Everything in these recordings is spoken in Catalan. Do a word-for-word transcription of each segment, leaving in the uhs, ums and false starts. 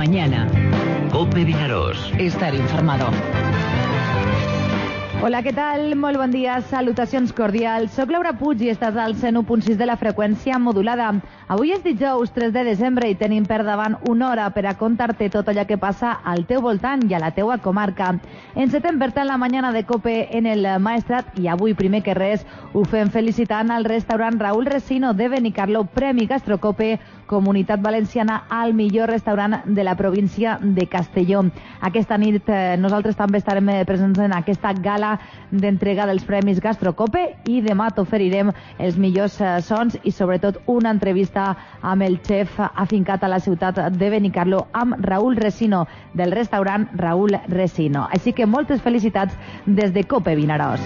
mañana. COPE Vinaròs. Estar informado. Hola, què tal? Molt bon dia, salutacions cordials. Soc Laura Puig i estàs al cent u punt sis de la freqüència modulada. Avui és dijous tres de desembre i tenim per davant una hora per a contar-te tot allò que passa al teu voltant i a la teua comarca. Encetem per tant la mañana de COPE en el Maestrat i avui, primer que res, ho fem felicitant al restaurant Raúl Resino de Benicarló, Premi Gastrocope, Comunitat Valenciana al millor restaurant de la província de Castelló. Aquesta nit eh, nosaltres també estarem presents en aquesta gala d'entrega dels Premis Gastrocope i demà t'oferirem els millors eh, sons i sobretot una entrevista amb el xef afincat a la ciutat de Benicarló, amb Raúl Resino, del restaurant Raúl Resino. Així que moltes felicitats des de COPE Vinaròs.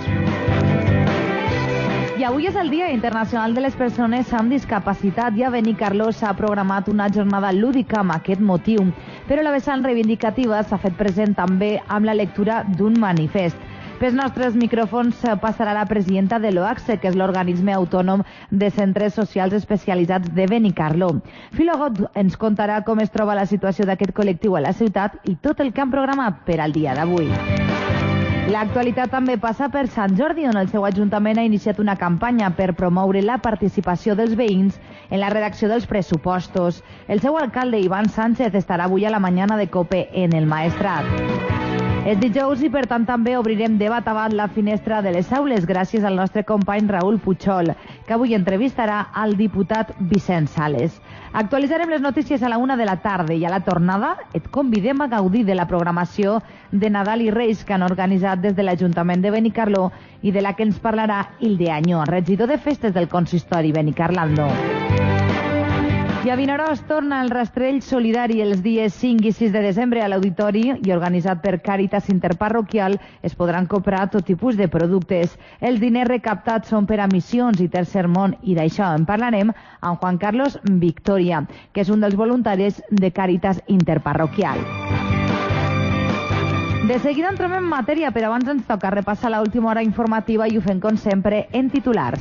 I avui és el Dia Internacional de les Persones amb Discapacitat i a Benicarló s'ha programat una jornada lúdica amb aquest motiu, però la vessant reivindicativa s'ha fet present també amb la lectura d'un manifest. Pels nostres micròfons passarà la presidenta de l'O A C S E, que és l'organisme autònom de centres socials especialitzats de Benicarló. Filogot ens contarà com es troba la situació d'aquest col·lectiu a la ciutat i tot el que han programat per al dia d'avui. L'actualitat també passa per Sant Jordi, on el seu Ajuntament ha iniciat una campanya per promoure la participació dels veïns en la redacció dels pressupostos. El seu alcalde, Ivan Sánchez, estarà avui a la mañana de COPE en el Maestrat. És dijous i per tant també obrirem de bat a bat la finestra de les aules gràcies al nostre company Raül Puchol, que avui entrevistarà al diputat Vicent Sales. Actualitzarem les notícies a la una de la tarda i a la tornada et convidem a gaudir de la programació de Nadal i Reis que han organitzat des de l'Ajuntament de Benicarló i de la que ens parlarà Hilde Añó, regidor de festes del consistori Benicarlando. I a Vinaròs torna el rastrell solidari els dies cinc i sis de desembre a l'auditori i organitzat per Càritas Interparroquial es podran comprar tot tipus de productes. Els diners recaptats són per a missions i Tercer Món i d'això en parlarem amb Juan Carlos Victoria, que és un dels voluntaris de Càritas Interparroquial. De seguida entrem en matèria, però abans ens toca repassar l'última hora informativa i ho fem com sempre en titulars.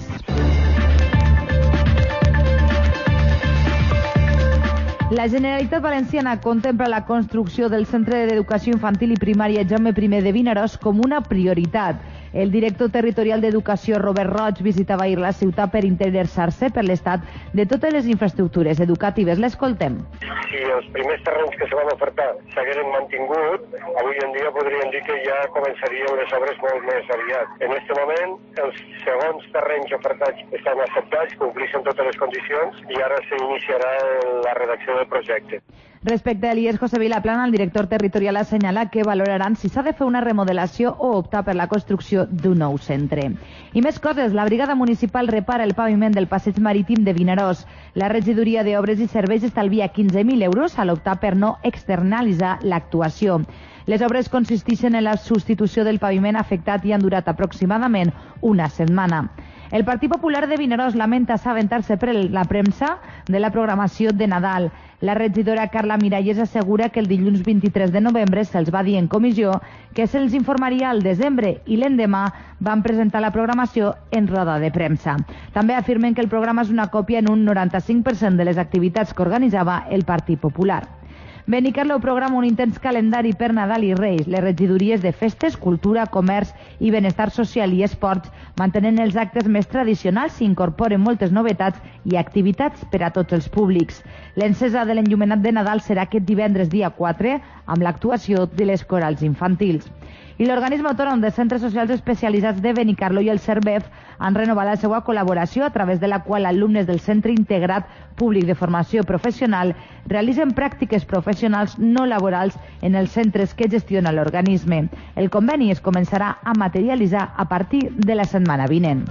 La Generalitat Valenciana contempla la construcció del Centre d'Educació Infantil i Primària Jaume I de Vinaròs com una prioritat. El director territorial d'Educació, Robert Roig, visitava ahir la ciutat per interessar-se per l'estat de totes les infraestructures educatives. L'escoltem. Si els primers terrenys que se van ofertar s'hagueren mantingut, avui en dia podríem dir que ja començarien les obres molt més aviat. En aquest moment, els segons terrenys ofertats estan acceptats, compleixen totes les condicions i ara s'iniciarà la redacció del projecte. Respecte a l'I E S José Vilaplana, el director territorial assenyala que valoraran si s'ha de fer una remodelació o optar per la construcció d'un nou centre. I més coses, la brigada municipal repara el paviment del passeig marítim de Vinaròs. La regidoria d'Obres i Serveis estalvia quinze mil euros a l'optar per no externalitzar l'actuació. Les obres consisteixen en la substitució del paviment afectat i han durat aproximadament una setmana. El Partit Popular de Vinaròs lamenta assabentar-se per la premsa de la programació de Nadal. La regidora Carla Miralles assegura que el dilluns vint-i-tres de novembre se'ls va dir en comissió que se'ls informaria al desembre i l'endemà van presentar la programació en roda de premsa. També afirmen que el programa és una còpia en un noranta-cinc per cent de les activitats que organitzava el Partit Popular. Benicarló programa un intens calendari per Nadal i Reis. Les regidories de festes, cultura, comerç i benestar social i esports mantenen els actes més tradicionals i incorporen moltes novetats i activitats per a tots els públics. L'encesa de l'enllumenat de Nadal serà aquest divendres dia quatre amb l'actuació de les corals infantils. I l'Organisme Autònom de Centres Socials Especialitzats de Benicarló i el CERVEF han renovat la seva col·laboració a través de la qual alumnes del Centre Integrat Públic de Formació Professional realitzen pràctiques professionals no laborals en els centres que gestiona l'organisme. El conveni es començarà a materialitzar a partir de la setmana vinent.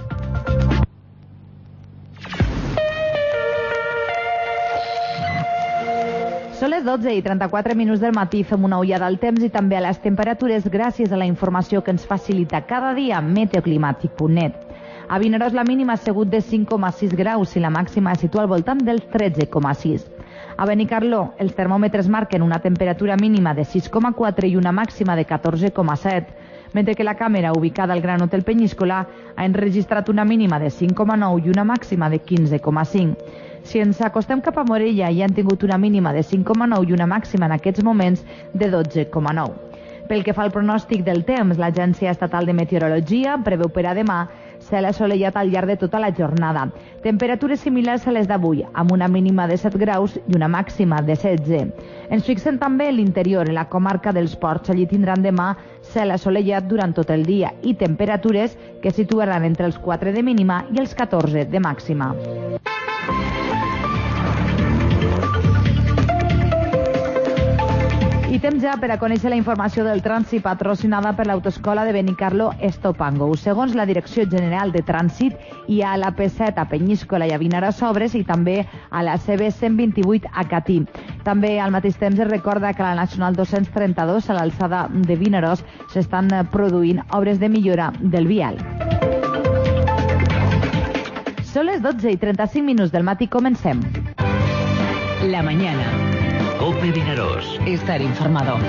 Són les dotze i trenta-quatre minuts del matí, fem una ullada al temps i també a les temperatures gràcies a la informació que ens facilita cada dia meteoclimàtic punt net. A Vinaròs la mínima ha sigut de cinc coma sis graus i la màxima es situa al voltant dels tretze coma sis. A Benicarló els termòmetres marquen una temperatura mínima de sis coma quatre i una màxima de catorze coma set, mentre que la càmera ubicada al Gran Hotel Penyíscola ha enregistrat una mínima de cinc coma nou i una màxima de quinze coma cinc. Si ens acostem cap a Morella, hi han tingut una mínima de cinc coma nou i una màxima en aquests moments de dotze coma nou. Pel que fa al pronòstic del temps, l'Agència Estatal de Meteorologia preveu per a demà cel assolellat al llarg de tota la jornada. Temperatures similars a les d'avui, amb una mínima de set graus i una màxima de setze. Ens fixem també en l'interior, en la comarca dels Ports. Allí tindran demà cel assolellat durant tot el dia i temperatures que situaran entre els quatre de mínima i els catorze de màxima. I temps ja per a conèixer la informació del trànsit patrocinada per l'Autoescola de Benicarló Estopango. Segons la Direcció General de Trànsit, hi ha a la P set a Penyíscola i a Vinaròs obres i també a la C B cent vint-i-vuit a Catí. També al mateix temps es recorda que a la Nacional dos-cents trenta-dos, a l'alçada de Vinaròs, s'estan produint obres de millora del vial. Són les dotze i trenta-cinc minuts del matí, comencem. La mañana. COPE Vinaròs. Estar informado.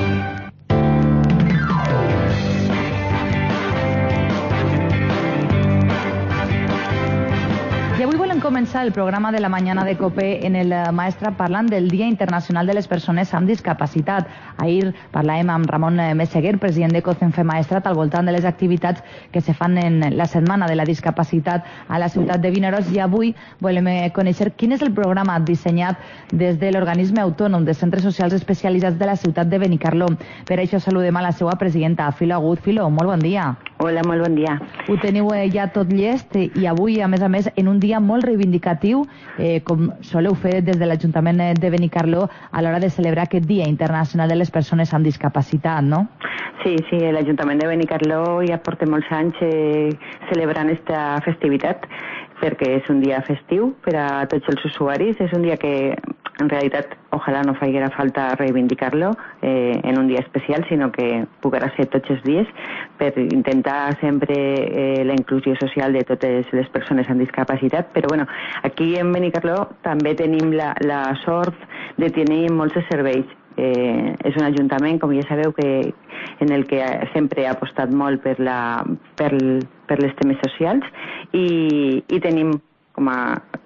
I avui volem començar el programa de la mañana de COPE en el Maestra parlant del Dia Internacional de les Persones amb Discapacitat. Ahir parlàvem amb Ramon Meseguer, president de COCENFE Maestrat, al voltant de les activitats que se fan en la Setmana de la Discapacitat a la ciutat de Vinaròs, i avui volem conèixer quin és el programa dissenyat des de l'organisme autònom de centres socials especialitzats de la ciutat de Benicarló. Per això saludem a la seva presidenta, Filo Agut. Filo, molt bon dia. Hola, molt bon dia. Ho teniu ja tot llest i avui, a més a més, en un dia molt reivindicatiu, eh, com soleu fer des de l'Ajuntament de Benicarló a l'hora de celebrar aquest Dia Internacional de les Persones amb Discapacitat, no? Sí, sí, l'Ajuntament de Benicarló ja porta molts anys eh, celebrant aquesta festivitat, perquè és un dia festiu per a tots els usuaris. És un dia que en realitat ojalà no faiguera falta reivindicar-lo eh, en un dia especial, sinó que puguera ser tots els dies per intentar sempre eh, la inclusió social de totes les persones amb discapacitat. Però bueno, aquí en Benicarló també tenim la, la sort de tenir molts serveis. Eh, és un ajuntament, com ja sabeu, que en el que sempre ha apostat molt per, la, per, per les temes socials i, i tenim com a,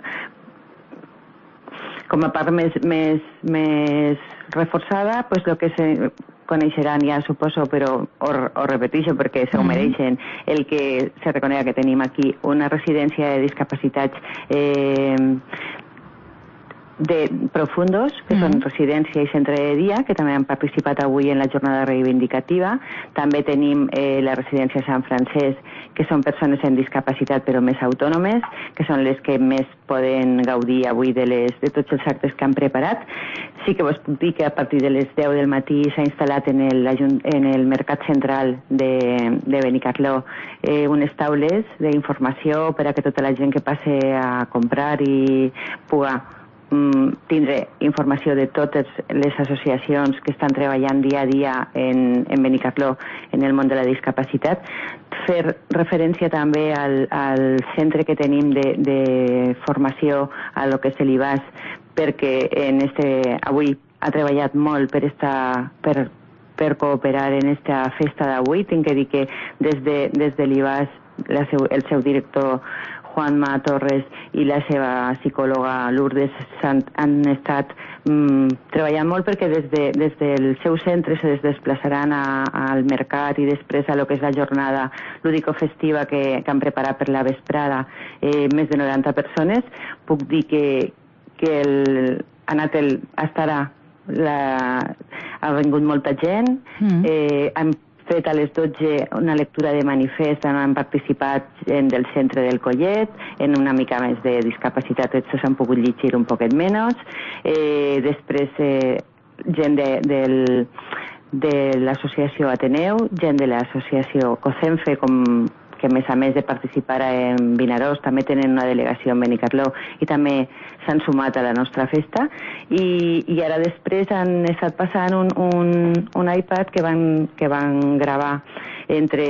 com a part més, més, més reforçada pues, el que se coneixeran ja, suposo, però o, o repeteixo perquè se ho mereixen, el que se reconega que tenim aquí una residència de discapacitats eh, de profundos, que mm. són residència i centre de dia, que també han participat avui en la jornada reivindicativa. També tenim eh, la residència Sant Francesc, que són persones amb discapacitat però més autònomes, que són les que més poden gaudir avui de, les, de tots els actes que han preparat. Sí que vos puc dir que a partir de les deu del matí s'ha instal·lat en el, en el Mercat Central de, de Benicarló eh, unes taules d'informació per a que tota la gent que passe a comprar i pugui tindre informació de totes les associacions que estan treballant dia a dia en, en Benicarló en el món de la discapacitat. Fer referència també al, al centre que tenim de, de formació a lo que és l'I V A S, perquè en este, avui ha treballat molt per, esta, per, per cooperar en esta festa d'avui. Tinc que dir que des de, des de l'I V A S la seu, el seu director Juanma Torres i la seva psicòloga Lourdes han, han estat mm, treballant molt perquè des, de, des del seu centre se desplaçaran a, al mercat i després a lo que és la jornada lúdico-festiva que, que han preparat per la vesprada eh, més de noranta persones. Puc dir que, que el, ha anat el, estarà la, ha vingut molta gent, mm. eh, han fet a les dotze una lectura de manifest on han participat gent del centre del Collet, en una mica més de discapacitat, aquests s'han pogut llegir un poquet menys. Eh, després, eh, gent de, del, de l'associació Ateneu, gent de l'associació COCENFE, com que a més a més de participar en Vinaròs també tenen una delegació en Benicarló i també s'han sumat a la nostra festa i, i ara després han estat passant un, un, un iPad que van, que van gravar entre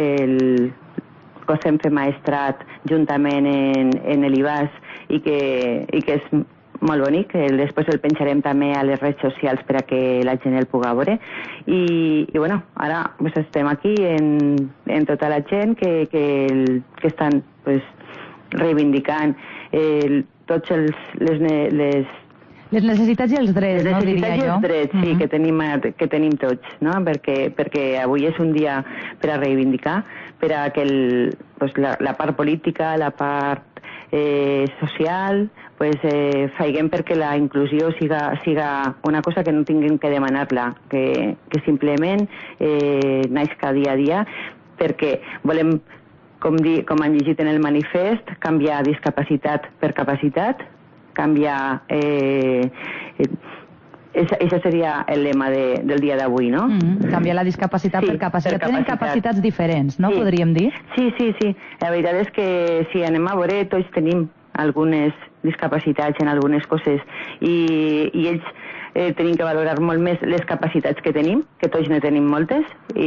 el COCENFE Maestrat juntament en, en l'I V A S i que, i que és molt bonic. Després el penjarem també a les redes socials per a que la gent el pugui veure. I, i bueno, ara pues, estem aquí en, en tota la gent que, que, el, que estan pues, reivindicant el, tots els, les, les Les necessitats i els drets, les no, diria jo. necessitats i els drets, sí, mm-hmm. que, tenim, que tenim tots, no? perquè, perquè avui és un dia per a reivindicar, per a que el, pues, la, la part política, la part eh, social, pues, eh, faiguem perquè la inclusió siga, siga una cosa que no tinguem que demanar-la, que, que simplement eh, naixca dia a dia, perquè volem, com, di, com han llegit en el manifest, canviar discapacitat per capacitat, canviar... Eh, eh, Això seria el lema de, del dia d'avui, no? Mm, canviar la discapacitat sí, per capacitat. Per Tenen capacitats diferents, no? Sí. Podríem dir? Sí, sí, sí. La veritat és que si anem a veure, tots tenim algunes discapacitats en algunes coses i, i ells eh, tenim que valorar molt més les capacitats que tenim, que tots ne tenim moltes,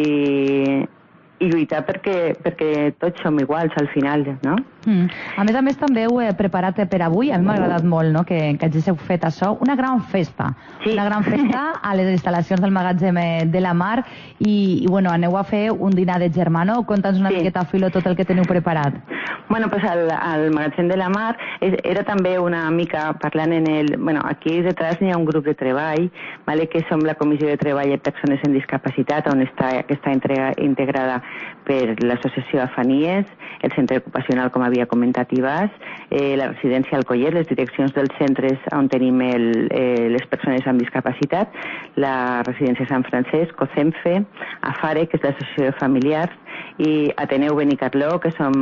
i, i lluitar perquè, perquè tots som iguals al final, no? Mm. A més a més també ho he preparat per avui, a mi m'ha agradat molt, no?, que, que haguéssiu fet això, una gran festa, sí. una gran festa a les instal·lacions del magatzem de la Mar i, i bueno, aneu a fer un dinar de germano, conta'ns una sí. miqueta, Filo, tot el que teniu preparat. Bueno, pues al, al magatzem de la Mar era també una mica parlant en el... Bueno, aquí detrás n'hi ha un grup de treball, vale, que som la Comissió de Treball de Persones amb Discapacitat, on està, que està entrega, integrada per l'associació Afanies, el centre ocupacional, com havia comentat Ibas, eh, la residència Alcollet, les direccions dels centres on tenim el, eh, les persones amb discapacitat, la residència Sant Francesc, COCENFE, AFARE, que és l'associació de familiars, i Ateneu Benicarló, que som,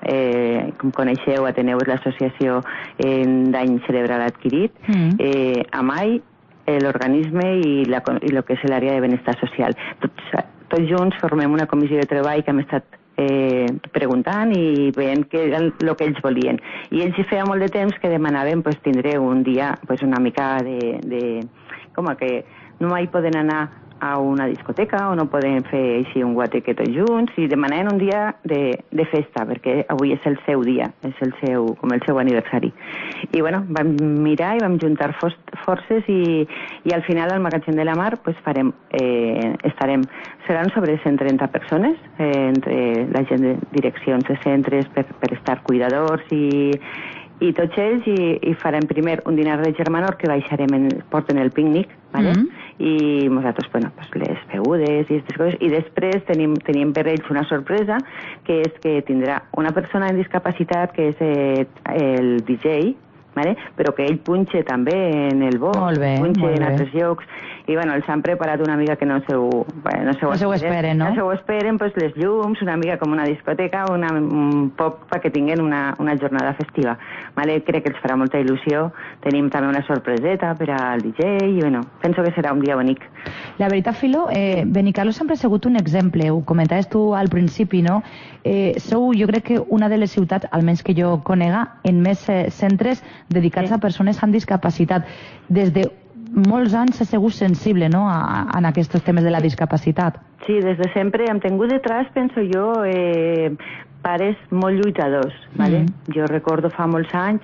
eh, com coneixeu, Ateneu és l'associació en dany cerebral adquirit, mm. eh, AMAI, eh, l'organisme i, la, i el que és l'àrea de benestar social. Tots, tots junts formem una comissió de treball que hem estat eh, preguntant i veient què era el que ells volien. I ells hi feia molt de temps que demanaven pues, tindre un dia pues, una mica de, de... com que no mai poden anar a una discoteca o no poden fer així un guateque tots junts i demanaven un dia de, de festa perquè avui és el seu dia, és el seu, com el seu aniversari. I bueno, vam mirar i vam juntar for forces i, i al final al magatzem de la Mar pues, farem, eh, estarem, seran sobre cent trenta persones eh, entre la gent de direccions de centres per, per estar cuidadors i i tots ells i, i farem primer un dinar de germanor que baixarem en, porten el pícnic, ¿vale? Mm-hmm. I nosaltres, bueno, pues les begudes i aquestes coses, i després tenim, tenim per ells una sorpresa, que és que tindrà una persona amb discapacitat que és eh, el D J, ¿vale? Però que ell punxe també en el bo, punxe en altres llocs, i bueno, els han preparat una mica que no se ho, bueno, no se ho, no se ho esperen, no? No se ho esperen, pues les llums, una mica com una discoteca, una, un pop perquè tinguin una, una jornada festiva. Vale? Crec que els farà molta il·lusió. Tenim també una sorpreseta per al D J i bueno, penso que serà un dia bonic. La veritat, Filo, eh, Benicarló sempre ha sigut un exemple, ho comentaves tu al principi, no? Eh, sou, jo crec que una de les ciutats, almenys que jo conega, en més eh, centres dedicats sí. a persones amb discapacitat. Des de molts anys ha sigut sensible, no?, a, a, en aquests temes de la discapacitat. Sí, des de sempre hem tingut detrás, penso jo, eh, pares molt lluitadors, ¿vale? Mm. Jo recordo fa molts anys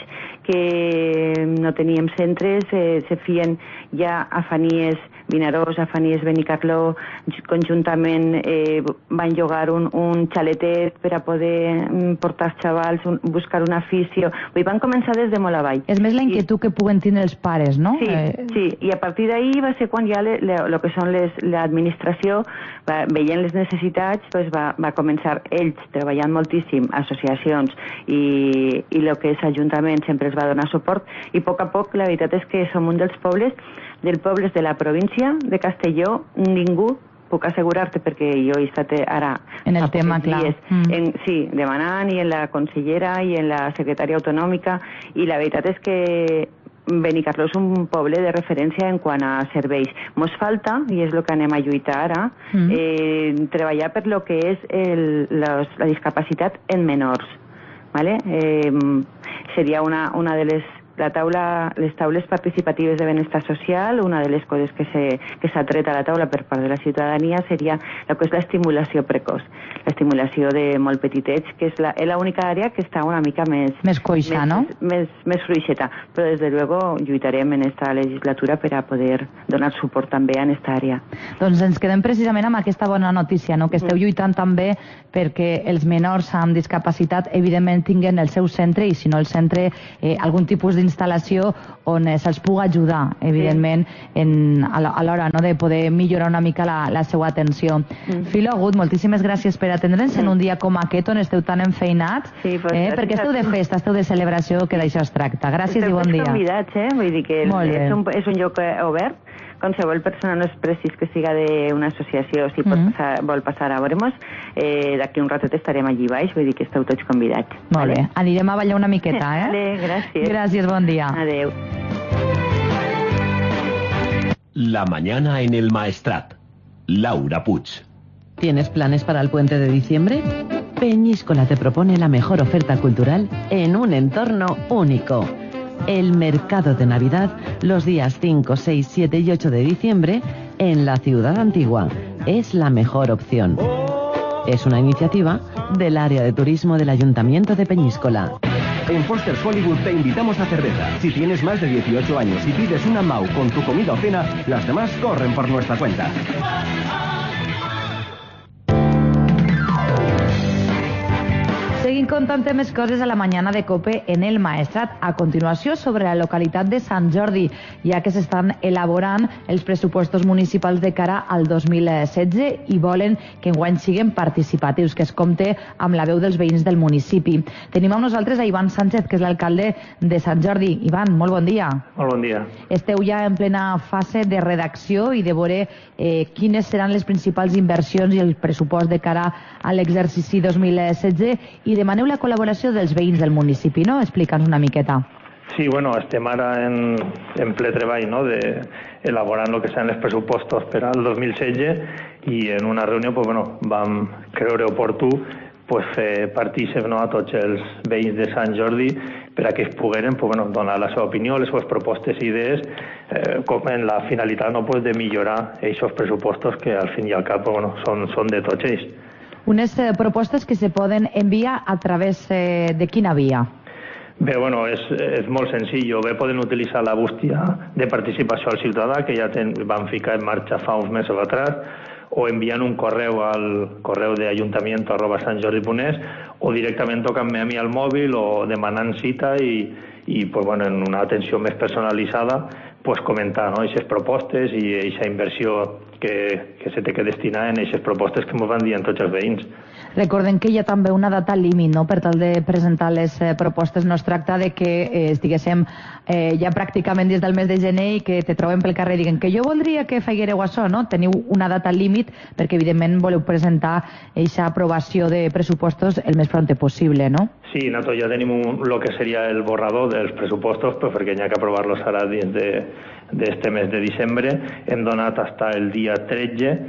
que no teníem centres, eh, se fien ja Afanies Vinaròs, Afanies Benicarló, conjuntament eh, van llogar un, un xaletet per a poder portar els xavals, un, buscar un afició. Vull, van començar des de molt avall. És més la inquietud I... que puguen tindre els pares, no? Sí, eh... sí. I a partir d'ahir va ser quan ja el que són l'administració, veient les necessitats, pues va, va començar ells treballant moltíssim, associacions i, i el que és Ajuntament sempre els va donar suport i a poc a poc la veritat és que som un dels pobles dels pobles de la província de Castelló, ningú, puc assegurar-te perquè jo he estat ara en el tema, clar. Dies, mm. en, sí, demanant i en la consellera i en la secretària autonòmica i la veritat és que Benicarló és un poble de referència en quant a serveis. Mos falta, i és el que anem a lluitar ara, mm. eh, treballar per lo que és el, los, la discapacitat en menors. ¿Vale? Eh, seria una, una de les la taula, les taules participatives de benestar social, una de les coses que s'ha tret a la taula per part de la ciutadania seria el que és l'estimulació precoç, l'estimulació de molt petitets, que és l'única àrea que està una mica més... Més coixa, més, no? Més, més fluixeta, però des de luego lluitarem en esta legislatura per a poder donar suport també a esta àrea. Doncs ens quedem precisament amb aquesta bona notícia, no? Que esteu lluitant també perquè els menors amb discapacitat evidentment tinguen el seu centre i si no el centre eh, algun tipus d'instal·lació on eh, se'ls pugui ajudar evidentment en, a l'hora no, de poder millorar una mica la, la seva atenció. Mm. Filo Agut, moltíssimes gràcies per atendre'ns mm. en un dia com aquest on esteu tan enfeinats, sí, pues, eh, perquè esteu de festa, esteu de celebració, que d'això es tracta. Gràcies esteu i bon dia. Esteu convidats, eh? Vull dir que és un, és un lloc obert. Qualsevol persona no és precís que siga d'una associació, si pot Mm. passar, vol passar a veure-nos, eh, d'aquí un ratet estarem allí baix, vull dir que esteu tots convidats. Molt bé, vale? Anirem a ballar una miqueta, eh? Vale, gràcies. Gràcies, bon dia. Adeu. La mañana en el Maestrat. Laura Puig. ¿Tienes planes para el puente de diciembre? Peñíscola te propone la mejor oferta cultural en un entorno único. El mercado de Navidad los días cinco, seis, siete y ocho de diciembre en la Ciudad Antigua. Es la mejor opción. Es una iniciativa del área de turismo del Ayuntamiento de Peñíscola. En Foster's Hollywood te invitamos a cerveza. Si tienes más de dieciocho años y pides una M A U con tu comida o cena, las demás corren por nuestra cuenta. Seguim contant més coses a la mañana de COPE en el Maestrat. A continuació, sobre la localitat de Sant Jordi, ja que s'estan elaborant els pressupostos municipals de cara al dos mil setze i volen que enguany siguin participatius, que es compte amb la veu dels veïns del municipi. Tenim amb nosaltres a Ivan Sánchez, que és l'alcalde de Sant Jordi. Ivan, molt bon dia. Molt bon dia. Esteu ja en plena fase de redacció i de veure eh, quines seran les principals inversions i el pressupost de cara a l'exercici dos mil setze i demaneu la col·laboració dels veïns del municipi, no? Explica'ns una miqueta. Sí, bueno, estem ara en, en ple treball, no?, de elaborant el que seran els pressupostos per al dos mil setze i en una reunió pues, bueno, vam creure oportú pues, fer partícip no, a tots els veïns de Sant Jordi per a que es pogueren pues, bueno, donar la seva opinió, les seves propostes i idees eh, com en la finalitat no, pues, de millorar aquests pressupostos que al fin i al cap pues, bueno, són, són de tots ells. Unes eh, propostes que se poden enviar a través eh, de quina via? Bé, bueno, és, és molt senzill. Bé, poden utilitzar la bústia de participació al ciutadà, que ja ten, van ficar en marxa fa uns mesos atrás, o enviant un correu al correu de ayuntamiento arroba santjordi.es o directament tocant-me a mi al mòbil o demanant cita i, i pues, bueno, en una atenció més personalitzada pues, comentar no, aquestes propostes i aquesta inversió que, que se té que destinar en aquestes propostes que ens van dir tots els veïns. Recordem que hi ha també una data límit, no?, per tal de presentar les eh, propostes. No es tracta de que eh, estiguéssim eh, ja pràcticament des del mes de gener i que te trobem pel carrer i diguen que jo voldria que feguereu això, no? Teniu una data límit perquè evidentment voleu presentar aquesta aprovació de pressupostos el més pronte possible, no? Sí, nosaltres ja tenim un, lo que seria el borrador dels pressupostos, però perquè hi ha que aprovar-los ara dins de d'este mes de diciembre. Hem donat hasta el dia tretze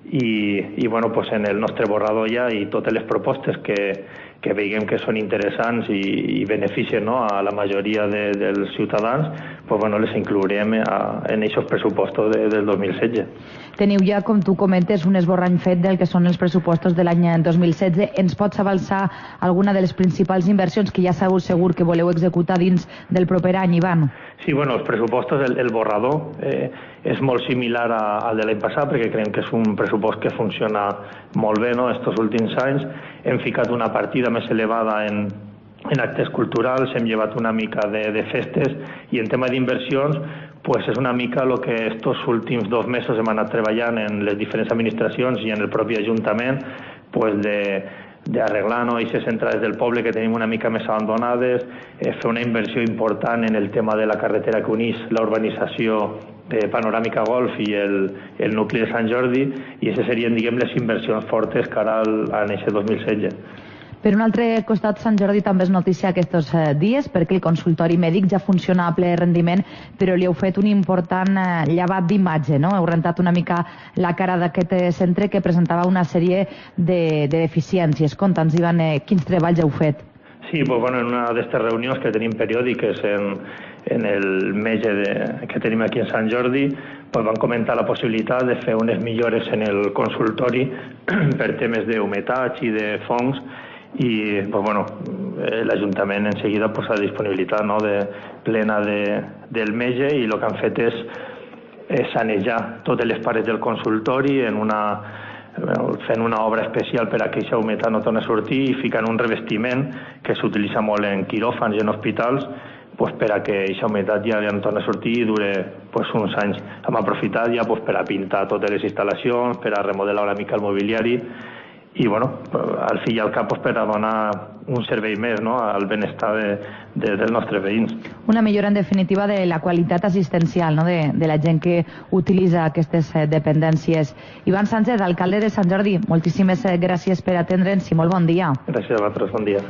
i, i bueno, pues en el nostre borrador ja i totes les propostes que, que veiem que són interessants i, i beneficien no, a la majoria de, dels ciutadans, pues bueno, les inclourem a, en aquests pressupostos de, del dos mil setze. Teniu ja, com tu comentes, un esborrany fet del que són els pressupostos de l'any dos mil setze. Ens pots avançar alguna de les principals inversions que ja sabeu segur que voleu executar dins del proper any, Ivan? Sí, bueno, els pressupostos, el, el borrador eh, és molt similar a, al de l'any passat perquè creiem que és un pressupost que funciona molt bé no, estos últims anys. Hem ficat una partida més elevada en, en actes culturals, hem llevat una mica de, de festes i en tema d'inversions pues és una mica el que estos últims dos mesos hem anat treballant en les diferents administracions i en el propi Ajuntament pues de d'arreglar no, aquestes entrades del poble que tenim una mica més abandonades, eh, fer una inversió important en el tema de la carretera que unís la urbanització de Panoràmica Golf i el, el nucli de Sant Jordi, i aquestes serien, diguem, les inversions fortes cara al, a aquest dos mil setze. Per un altre costat, Sant Jordi també és notícia aquests dies perquè el consultori mèdic ja funciona a ple rendiment, però li heu fet un important llevat d'imatge, no? Heu rentat una mica la cara d'aquest centre que presentava una sèrie de, de deficiències. Conta'ns, Ivan, eh, quins treballs heu fet? Sí, pues bueno, en una d'aquestes reunions que tenim periòdiques en, en el metge de, que tenim aquí a Sant Jordi, pues van comentar la possibilitat de fer unes millores en el consultori per temes d'humetats i de fongs, i pues, bueno, l'Ajuntament en seguida pues, la disponibilitat, no, de, plena de, del metge, i el que han fet és, és sanejar totes les parets del consultori en una, fent una obra especial per a que aquesta humitat no torni a sortir, i ficant un revestiment que s'utilitza molt en quiròfans i en hospitals, pues, per a que aquesta humitat ja no torni a sortir i dure pues, uns anys. Hem aprofitat ja pues, per a pintar totes les instal·lacions, per a remodelar una mica el mobiliari, i bueno, al fi i al cap pues, per a donar un servei més, no, al benestar de, de, dels nostres veïns. Una millora en definitiva de la qualitat assistencial, no, de, de la gent que utilitza aquestes eh, dependències. Ivan Sánchez, alcalde de Sant Jordi, moltíssimes eh, gràcies per atendre'ns i molt bon dia. Gràcies a vosaltres, bon dia.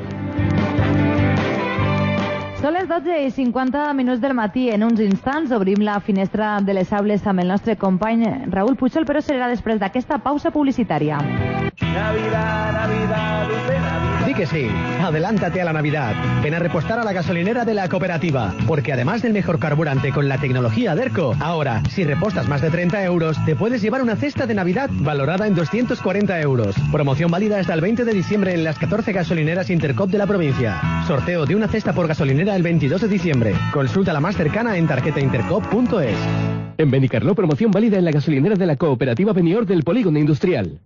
Són les dotze i cinquanta minuts del matí. En uns instants obrim la finestra de les aules amb el nostre company Raúl Puchol, però serà després d'aquesta pausa publicitària. Navidad, Navidad, dulce Navidad. Di que sí, adelántate a la Navidad. Ven a repostar a la gasolinera de la cooperativa, porque además del mejor carburante con la tecnología Derco, ahora, si repostas más de treinta euros, te puedes llevar una cesta de Navidad valorada en doscientos cuarenta euros. Promoción válida hasta el veinte de diciembre en las catorce gasolineras Intercop de la provincia. Sorteo de una cesta por gasolinera el veintidós de diciembre. Consulta la más cercana en tarjeta intercop punto es. En Benicarló, promoción válida en la gasolinera de la cooperativa Benior del Polígono Industrial.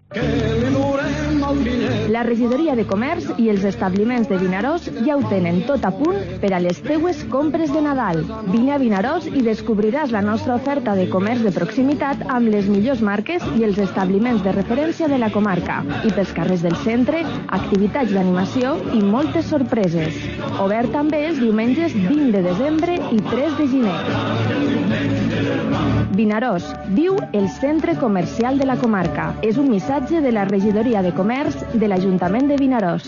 La regidoria de comerç i els establiments de Vinaròs ja ho tenen tot a punt per a les teues compres de Nadal. Vine a Vinaròs i descobriràs la nostra oferta de comerç de proximitat amb les millors marques i els establiments de referència de la comarca. I pels carrers del centre, activitats d'animació i moltes sorpreses. Obert també els diumenges vint de desembre i tres de gener. Vinaròs, viu el centre comercial de la comarca. És un missatge de la regidoria de comerç de l'Ajuntament de Vinaròs.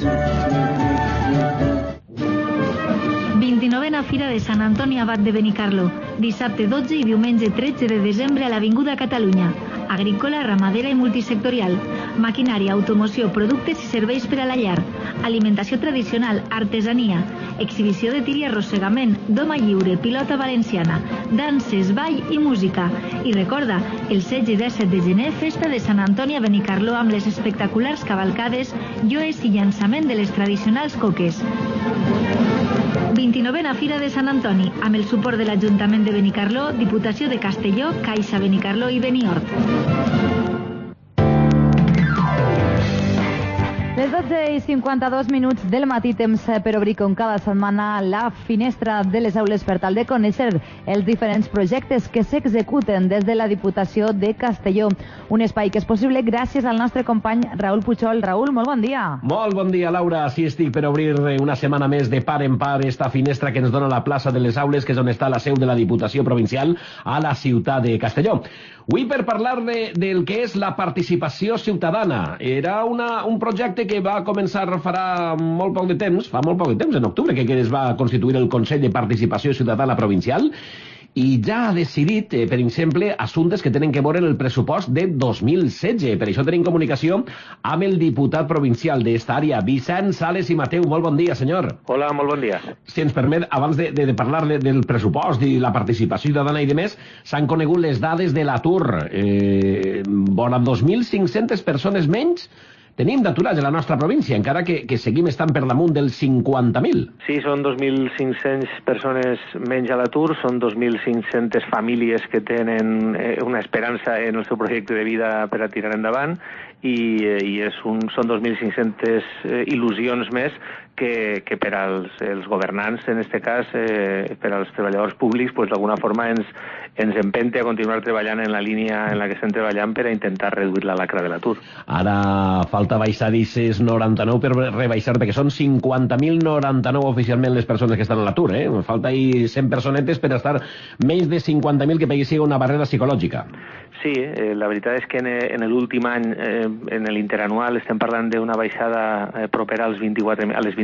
vint-i-novena Fira de Sant Antoni Abat de Benicarló, dissabte dotze i diumenge tretze de desembre a l'Avinguda Catalunya. Agrícola, ramadera i multisectorial. Maquinària, automoció, productes i serveis per a la llar. Alimentació tradicional, artesania. Exhibició de tir i arrossegament, doma lliure, pilota valenciana. Danses, ball i música. I recorda, el setze i disset de gener, festa de Sant Antoni a Benicarló amb les espectaculars cavalcades, lloes i llançament de les tradicionals coques. vint-i-novena Fira de Sant Antoni, amb el suport de l'Ajuntament de Benicarló, Diputació de Castelló, Caixa Benicarló i Beniort. Les dotze i cinquanta-dos minuts del matí, temps per obrir com cada setmana la finestra de les aules per tal de conèixer els diferents projectes que s'executen des de la Diputació de Castelló. Un espai que és possible gràcies al nostre company Raúl Puchol. Raúl, molt bon dia. Molt bon dia, Laura. Sí, estic per obrir una setmana més de par en par esta finestra que ens dona la plaça de les aules, que és on està la seu de la Diputació Provincial a la ciutat de Castelló. Avui per parlar de, del que és la participació ciutadana. Era una, un projecte que va començar farà molt poc de temps, fa molt poc de temps, en octubre, que, que es va constituir el Consell de Participació Ciutadana Provincial, i ja ha decidit, eh, per exemple, assumptes que tenen que veure en el pressupost de dos mil setze. Per això tenim comunicació amb el diputat provincial d'esta àrea, Vicent Sales i Mateu. Molt bon dia, senyor. Hola, molt bon dia. Si ens permet, abans de, de, de parlar de, del pressupost i la participació ciutadana i demés, s'han conegut les dades de l'atur. Eh, vora dos mil cinc-centes persones menys tenim d'aturats a la nostra província, encara que, que seguim estant per damunt dels cinquanta mil. Sí, són dos mil cinc-centes persones menys a l'atur, són dos mil cinc-centes famílies que tenen una esperança en el seu projecte de vida per a tirar endavant, i, i és un, són dos mil cinc-centes il·lusions més que, que per als els governants, en aquest cas, eh, per als treballadors públics, pues, d'alguna forma ens, ens empente a continuar treballant en la línia en la que estem treballant per a intentar reduir la lacra de l'atur. Ara falta baixar d'aquestes noranta-nou per rebaixar, perquè són cinquanta mil noranta-nou oficialment les persones que estan a l'atur, eh? Falta ahí cent personetes per estar menys de cinquanta mil, que pugui ser una barrera psicològica. Sí, eh, la veritat és que en, en l'últim any, eh, en l'interanual, estem parlant d'una baixada eh, propera als vint-i-quatre, a les vint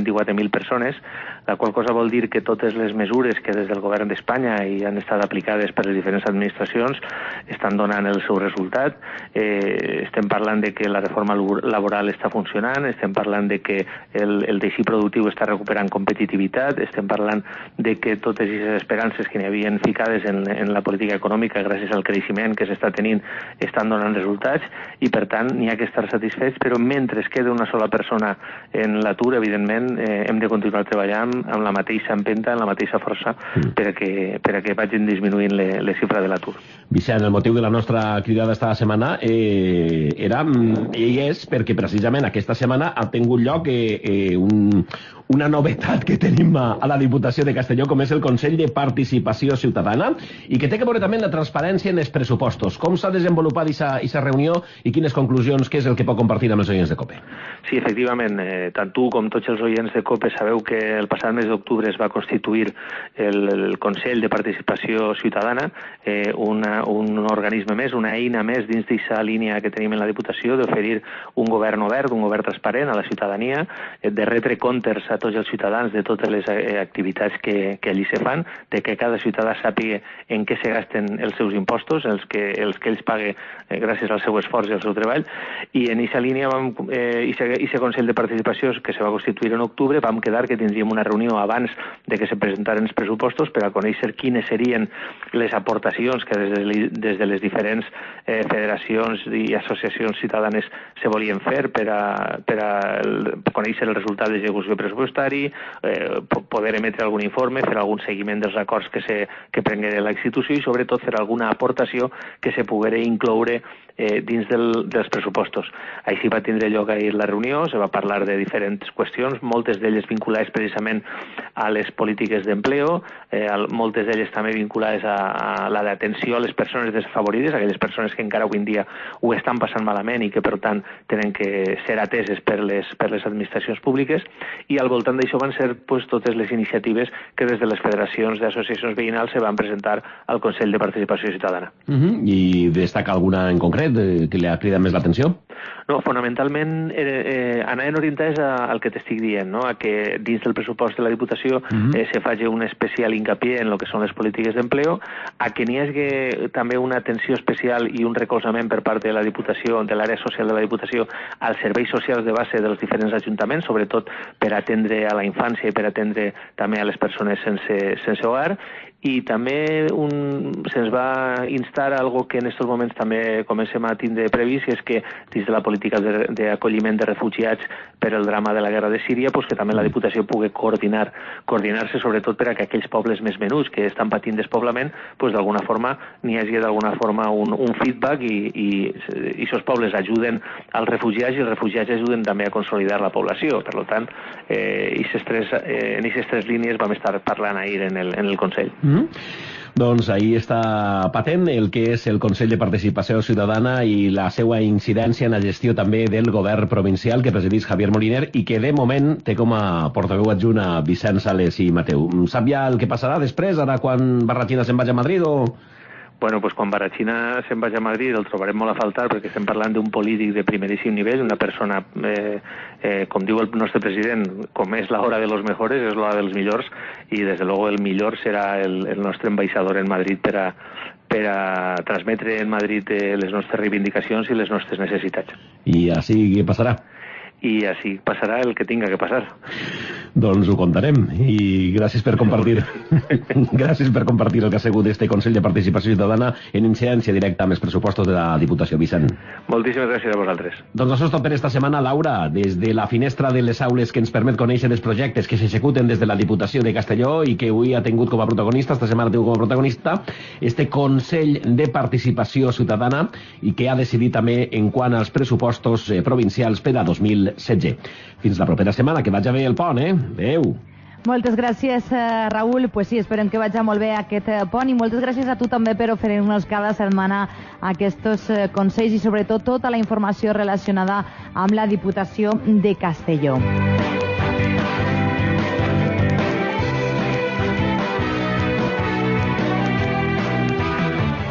vint-i-quatre mil persones, la qual cosa vol dir que totes les mesures que des del govern d'Espanya hi han estat aplicades per les diferents administracions estan donant el seu resultat. Eh, estem parlant de que la reforma laboral està funcionant, estem parlant de que el, el teixit productiu està recuperant competitivitat, estem parlant de que totes aquestes esperances que n'hi havien ficades en, en la política econòmica gràcies al creixement que s'està tenint estan donant resultats i per tant n'hi ha que estar satisfets, però mentre es queda una sola persona en l'atur, evidentment eh, hem de continuar treballant amb la mateixa empenta, amb la mateixa força mm. per, a que, per a que vagin disminuint le, les xifres de l'atur. Vicent, el motiu de la nostra cridada esta setmana eh, era, i és perquè precisament aquesta setmana ha tingut lloc eh, eh, un, una novetat que tenim a, a la Diputació de Castelló, com és el Consell de Participació Ciutadana, i que té que veure també la transparència en els pressupostos. Com s'ha desenvolupat aquesta reunió i quines conclusions, què és el que pot compartir amb els oients de COPE? Sí, efectivament, eh, tant tu com tots els oients de COPE sabeu que el passat mes d'octubre es va constituir el, el Consell de Participació Ciutadana, eh, una, un organisme més, una eina més dins d'aquesta línia que tenim en la Diputació d'oferir un govern obert, un govern transparent a la ciutadania, eh, de retre comptes a tots els ciutadans de totes les eh, activitats que, que allí se fan, de que cada ciutadà sàpiga en què se gasten els seus impostos, els que, els que ells pague eh, gràcies al seu esforç i al seu treball, i en aquesta línia vam, eh, i aquest Consell de Participació que se va constituir en octubre, vam quedar que tindríem una reunió abans de que se presentaren els pressupostos per a conèixer quines serien les aportacions que des de, des de les diferents eh, federacions i associacions ciutadanes se volien fer per a, per a el, conèixer el resultat d'execució pressupostari, eh, poder emetre algun informe, fer algun seguiment dels acords que, se, que prengué la institució i sobretot fer alguna aportació que se poguera incloure eh, dins del, dels pressupostos. Així va tindre lloc ahir la reunió, se va parlar de diferents qüestions, moltes d'elles vinculades precisament a les polítiques d'empleo, eh, moltes d'elles també vinculades a, a la d'atenció a les persones desfavorides, aquelles persones que encara avui en dia ho estan passant malament i que per tant tenen que ser ateses per les, per les administracions públiques, i al voltant d'això van ser pues, totes les iniciatives que des de les federacions d'associacions veïnals se van presentar al Consell de Participació Ciutadana. Uh -huh. I destaca alguna en concret eh, que li ha cridat més l'atenció? No, fonamentalment eh, eh, anaven orientades a, al que t'estic dient, no? A que dins del pressupost de la Diputació uh-huh. eh, se faci un especial hincapié en el que són les polítiques d'empleo, a que n'hi hagi també una atenció especial i un recolzament per part de la Diputació, de l'àrea social de la Diputació, als serveis socials de base dels diferents ajuntaments, sobretot per atendre a la infància i per atendre també a les persones sense, sense hogar, i també un, se'ns va instar a algo que en aquests moments també comencem a tindre previst, i és que dins de la política d'acolliment de, de refugiats per el drama de la guerra de Síria, pues que també la Diputació pugui coordinar, coordinar-se sobretot per a que aquells pobles més menuts que estan patint despoblament, pues d'alguna forma n'hi hagi d'alguna forma un, un feedback i, i, i aquests pobles ajuden als refugiats i els refugiats ajuden també a consolidar la població. Per tant, eh, tres, eh, en aquestes tres línies vam estar parlant ahir en el, en el Consell. Mm-hmm. Doncs ahí està patent el que és el Consell de Participació Ciutadana i la seva incidència en la gestió també del govern provincial que presidís Javier Moliner i que de moment té com a portaveu adjunt a Vicent Sales i Mateu. Sap ja el que passarà després, ara quan Barrachina se'n vagi a Madrid o...? Bueno, pues quan Barrachina se'n vagi a Madrid el trobarem molt a faltar perquè estem parlant d'un polític de primeríssim nivell, una persona, eh, eh, com diu el nostre president, com és la hora de los mejores, és l'hora dels millors, i des de luego el millor serà el, el nostre ambaixador en Madrid per a, per a transmetre en Madrid eh, les nostres reivindicacions i les nostres necessitats. I així què passarà? I així passarà el que tinga que passar. Doncs ho contarem i gràcies per compartir gràcies per compartir el que ha sigut este Consell de Participació Ciutadana en incidència directa amb els pressupostos de la Diputació. Vicent. Moltíssimes gràcies a vosaltres. Doncs això és tot per esta setmana, Laura. Des de la finestra de les aules que ens permet conèixer els projectes que s'executen des de la Diputació de Castelló i que avui ha tingut com a protagonista, esta setmana ha tingut com a protagonista, este Consell de Participació Ciutadana i que ha decidit també en quant als pressupostos eh, provincials per a dos mil setze. Fins la propera setmana, que vagi bé el pont, eh? Adéu. Moltes gràcies, eh, Raül. Pues sí, esperem que vagi molt bé aquest eh, pont, i moltes gràcies a tu també per oferir-nos cada setmana aquests eh, consells i sobretot tota la informació relacionada amb la Diputació de Castelló.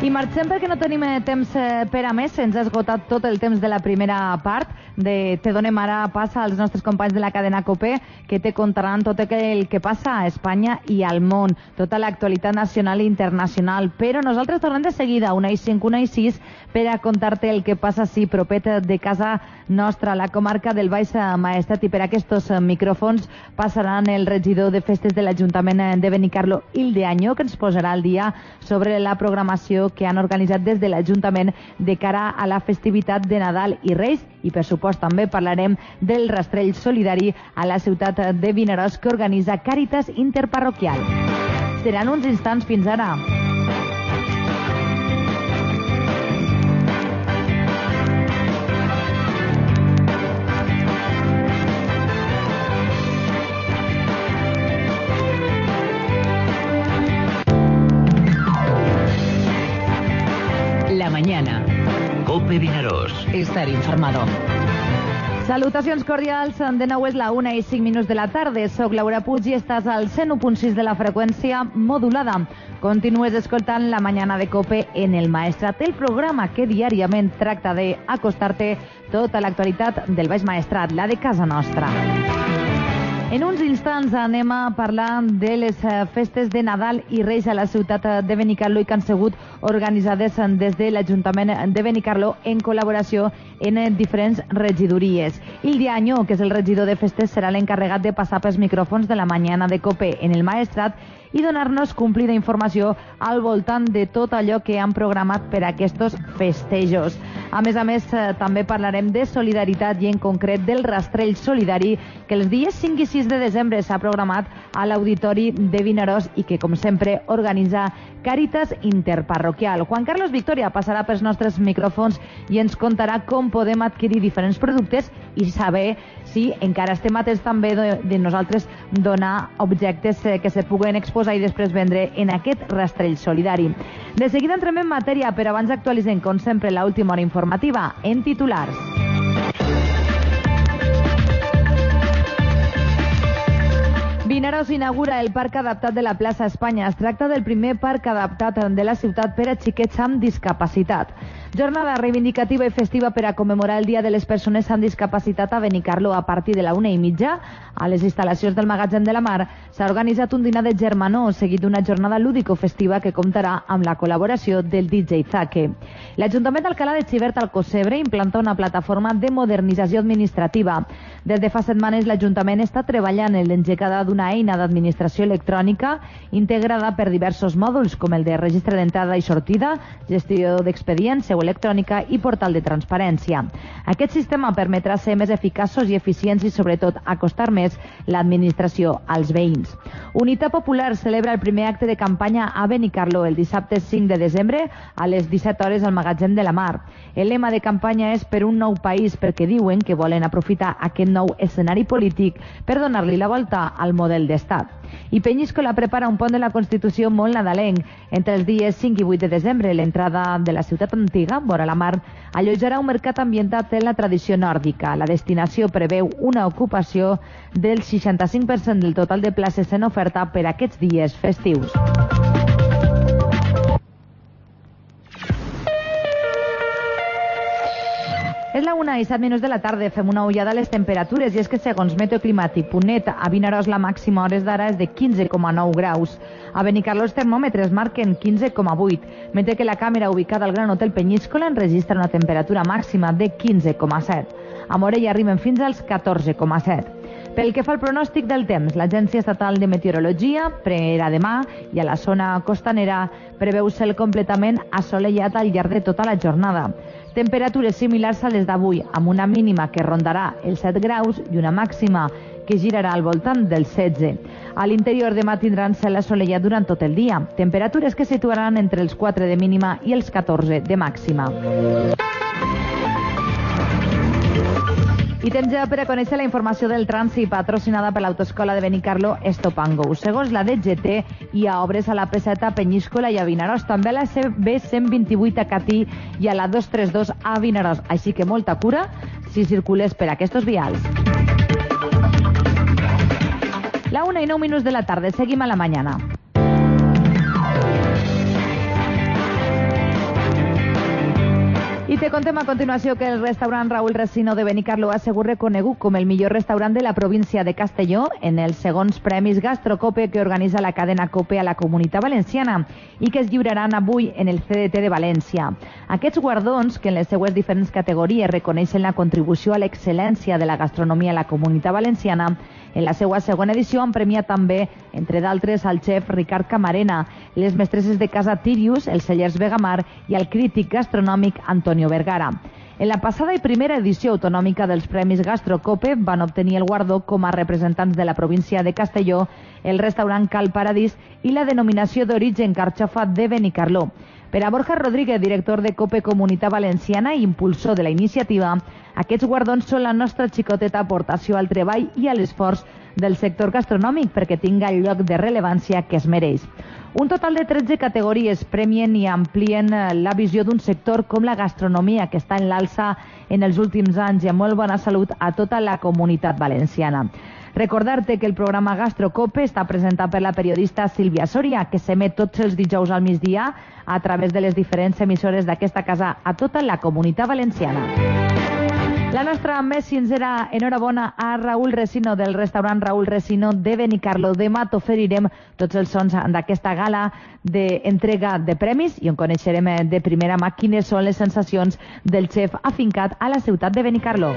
I marxem perquè no tenim temps per a més. Ens ha esgotat tot el temps de la primera part. De Te donem ara passa als nostres companys de la cadena COPE, que te contaran tot el que passa a Espanya i al món, tota l'actualitat nacional i internacional. Però nosaltres tornem de seguida, una i cinc, una i sis, per a contar-te el que passa així propet de casa nostra, la comarca del Baix Maestrat. I per aquests micròfons passaran el regidor de festes de l'Ajuntament de Benicarló, Ildeaño, que ens posarà al dia sobre la programació que han organitzat des de l'Ajuntament de cara a la festivitat de Nadal i Reis. I, per supost, també parlarem del rastrell solidari a la ciutat de Vinaròs que organitza Càritas Interparroquial. Seran uns instants fins ara. La mañana. COPE Vinaròs. Estar informado. Salutacions cordials, de nou és la una i cinc minuts de la tarda. Soc Laura Puig i estàs al cent u punt sis de la freqüència modulada. Continues escoltant La Mañana de COPE en el Maestrat, el programa que diàriament tracta d'acostar-te tota l'actualitat del Baix Maestrat, la de casa nostra. En uns instants anem a parlar de les festes de Nadal i Reis a la ciutat de Benicarló i que han sigut organitzades des de l'Ajuntament de Benicarló en col·laboració en diferents regidories. Ildeaño, que és el regidor de festes, serà l'encarregat de passar pels micròfons de La Mañana de COPE en el Maestrat i donar-nos complida informació al voltant de tot allò que han programat per a aquests festejos. A més a més, també parlarem de solidaritat i en concret del rastrell solidari que els dies cinc i sis de desembre s'ha programat a l'Auditori de Vinaròs i que, com sempre, organitza Càritas Interparroquial. Juan Carlos Victoria passarà pels nostres micròfons i ens contarà com podem adquirir diferents productes i saber si encara estem atents també de, de nosaltres donar objectes que se puguen exposar i després vendre en aquest rastrell solidari. De seguida entrem en matèria, però abans actualitzem, com sempre, l'última hora informativa en titulars. Vinaròs inaugura el Parc Adaptat de la plaça Espanya. Es tracta del primer parc adaptat de la ciutat per a xiquets amb discapacitat. Jornada reivindicativa i festiva per a commemorar el Dia de les Persones amb Discapacitat a Benicarló. A partir de la una i mitja, a les instal·lacions del Magatzem de la Mar, s'ha organitzat un dinar de germanor seguit d'una jornada lúdico-festiva que comptarà amb la col·laboració del D J Zake. L'Ajuntament d'Alcalá de Xivert Alcocebre implanta una plataforma de modernització administrativa. Des de fa setmanes l'Ajuntament està treballant en l'engegada d'una eina d'administració electrònica integrada per diversos mòduls com el de registre d'entrada i sortida, gestió d'expedients, seu electrònica i portal de transparència. Aquest sistema permetrà ser més eficaços i eficients i, sobretot, acostar més l'administració als veïns. Unitat Popular celebra el primer acte de campanya a Benicarló el dissabte cinc de desembre a les disset hores al Magatzem de la Mar. El lema de campanya és Per un nou país, perquè diuen que volen aprofitar aquest nou escenari polític per donar-li la volta al model d'estat. I Penyíscola prepara un pont de la Constitució molt nadalenc. Entre els dies cinc i vuit de desembre, l'entrada de la ciutat antiga, vora la mar, allotjarà un mercat ambientat en la tradició nòrdica. La destinació preveu una ocupació del seixanta-cinc per cent del total de places en oferta per aquests dies festius. És la una i set minuts de la tarda, fem una ullada a les temperatures i és que segons meteoclimàtic punt net a Vinaròs la màxima a hores d'ara és de quinze coma nou graus. A Benicarló els termòmetres marquen quinze coma vuit, mentre que la càmera ubicada al Gran Hotel Penyíscola enregistra una temperatura màxima de quinze coma set. A Morella arriben fins als catorze coma set. Pel que fa al pronòstic del temps, l'Agència Estatal de Meteorologia per a demà i a la zona costanera preveu cel completament assolellat al llarg de tota la jornada. Temperatures similars a les d'avui, amb una mínima que rondarà els set graus i una màxima que girarà al voltant dels setze. A l'interior demà tindran cel assolellat durant tot el dia, temperatures que situaran entre els quatre de mínima i els catorze de màxima. I temps ja per a conèixer la informació del trànsit patrocinada per l'Autoescola de Benicarló Stop and Go. Segons la D G T, hi ha obres a la P set a Penyíscola i a Vinaròs, també a la C B cent vint-i-vuit a Catí i a la dos trenta dos a Vinaròs. Així que molta cura si circules per aquests vials. La una i nou minuts de la tarda. Seguim a La Mañana. I te contem a continuació que el restaurant Raúl Resino de Benicarló ha sigut reconegut com el millor restaurant de la província de Castelló en els segons Premis Gastrocope que organitza la cadena Cope a la Comunitat Valenciana i que es lliuraran avui en el C D T de València. Aquests guardons, que en les seues diferents categories reconeixen la contribució a l'excel·lència de la gastronomia a la Comunitat Valenciana, en la seva segona edició han premiat també, entre d'altres, al xef Ricard Camarena, les mestresses de casa Tirius, els cellers Vegamar i el crític gastronòmic Antonio Vergara. En la passada i primera edició autonòmica dels Premis Gastrocope van obtenir el guardó com a representants de la província de Castelló, el restaurant Cal Paradís i la denominació d'origen carxofa de Benicarló. Per a Borja Rodríguez, director de Cope Comunitat Valenciana i impulsor de la iniciativa, aquests guardons són la nostra xicoteta aportació al treball i a l'esforç del sector gastronòmic perquè tinga el lloc de rellevància que es mereix. Un total de tretze categories premien i amplien la visió d'un sector com la gastronomia, que està en l'alça en els últims anys i amb molt bona salut a tota la Comunitat Valenciana. Recordar-te que el programa Gastrocope està presentat per la periodista Sílvia Soria, que s'emet tots els dijous al migdia a través de les diferents emissores d'aquesta casa a tota la Comunitat Valenciana. La nostra més sincera enhorabona a Raúl Resino del restaurant Raúl Resino de Benicarló. Demà t'oferirem tots els sons d'aquesta gala d'entrega de premis i on coneixerem de primera mà quines són les sensacions del xef afincat a la ciutat de Benicarló.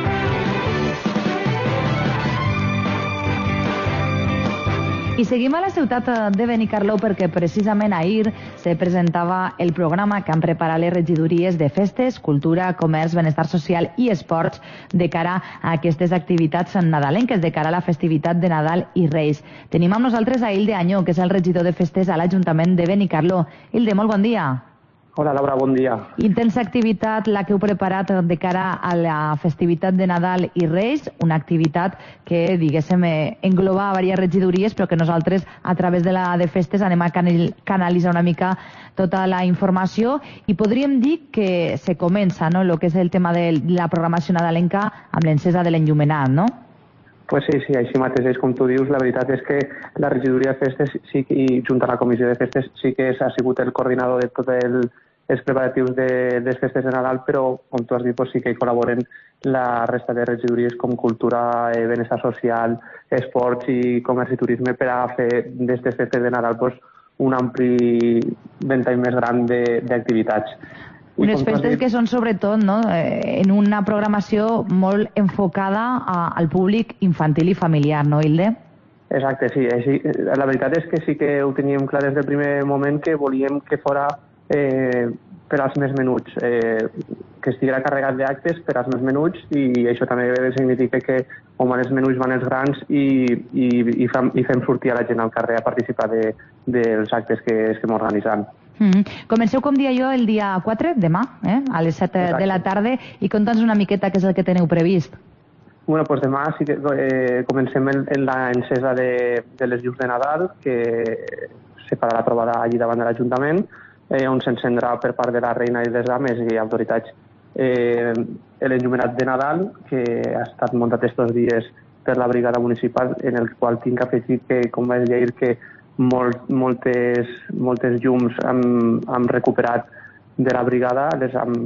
I seguim a la ciutat de Benicarló perquè precisament ahir se presentava el programa que han preparat les regidories de festes, cultura, comerç, benestar social i esports de cara a aquestes activitats nadalenques, de cara a la festivitat de Nadal i Reis. Tenim amb nosaltres a Hilde Añó, que és el regidor de festes a l'Ajuntament de Benicarló. Hilde, molt bon dia. Hola, Laura, bon dia. Intensa activitat la que heu preparat de cara a la festivitat de Nadal i Reis, una activitat que, diguéssim, engloba diverses regidories, però que nosaltres, a través de la de festes, anem a canalitzar una mica tota la informació i podríem dir que se comença, no?, el que és el tema de la programació nadalenca amb l'encesa de l'enllumenat, no? Pues sí, sí, així mateix és com tu dius. La veritat és que la regidoria de festes sí, i junt a la comissió de festes sí que ha sigut el coordinador de tot el els preparatius de les festes de Nadal, però, com tu has dit, pues sí que hi col·laboren la resta de regidories com cultura, eh, benestar social, esports i comerç i turisme per a fer d'aquestes festes de Nadal pues, un ampli ventall més gran d'activitats. Unes festes dit... que són sobretot, no?, eh, en una programació molt enfocada a, al públic infantil i familiar, no, Hilde? Exacte, sí. Així, la veritat és que sí que ho teníem clar des del primer moment que volíem que fora Eh, per als més menuts, eh, que estiguera carregat d'actes per als més menuts i això també significa que on van els menuts van els grans i, i, i, fem, i fem sortir a la gent al carrer a participar de, dels actes que estem organitzant. Mm-hmm. Comenceu, com dia jo, el dia quatre, demà, eh? a les set Exacte. de la tarda, i conta'ns una miqueta què és el que teniu previst. Bueno, pues demà sí que eh, comencem en, en l'encesa de, de les llums de Nadal, que se farà la trobada allí davant de l'Ajuntament, Eh, on s'encendrà per part de la reina i les dames i autoritats eh, l'enllumenat de Nadal, que ha estat muntat estos dies per la brigada municipal, en el qual tinc afegit que, com vaig dir, que molt, moltes, moltes llums hem, hem recuperat de la brigada, les hem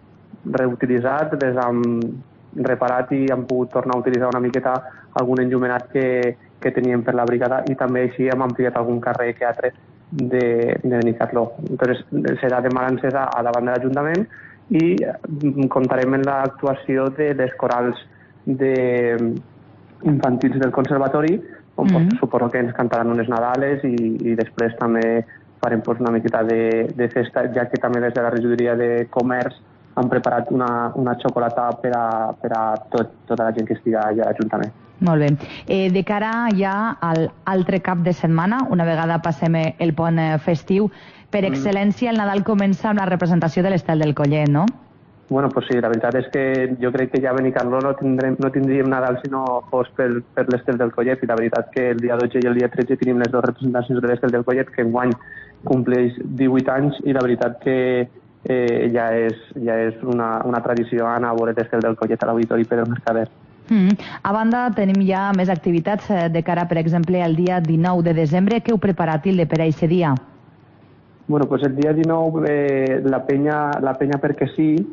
reutilitzat, les hem reparat i hem pogut tornar a utilitzar una miqueta algun enllumenat que, que teníem per la brigada i també així hem ampliat algun carrer que altre de, de Benicarló. Entonces, serà demà l'encesa a davant de l'Ajuntament i comptarem en l'actuació de les corals de infantils del conservatori, on mm-hmm. pues, suposo que ens cantaran unes Nadales i, i després també farem pues, una miqueta de, de festa, ja que també des de la regidoria de comerç han preparat una, una xocolata per a, per a tot, tota la gent que estigui allà a l'Ajuntament. Molt bé. Eh, de cara ja al altre cap de setmana, una vegada passem el pont festiu, per excel·lència el Nadal comença amb la representació de l'Estel del Collet, no? Bueno, pues sí, la veritat és que jo crec que ja a Benicarló no, tindrem, no tindríem Nadal si no fos per, per l'Estel del Collet, i la veritat que el dia dotze i el dia tretze tenim les dues representacions de l'Estel del Collet, que enguany compleix divuit anys, i la veritat que eh, ja és, ja és una, una tradició anar a veure l'Estel del Collet a l'Auditori Pedro Mercader. Mm. A banda, tenim ja més activitats de cara, per exemple, al dia dinou de desembre. Què heu preparat, Hilde, per a aquest dia? Bueno, pues el dia dinou eh, la penya, la penya perquè sí,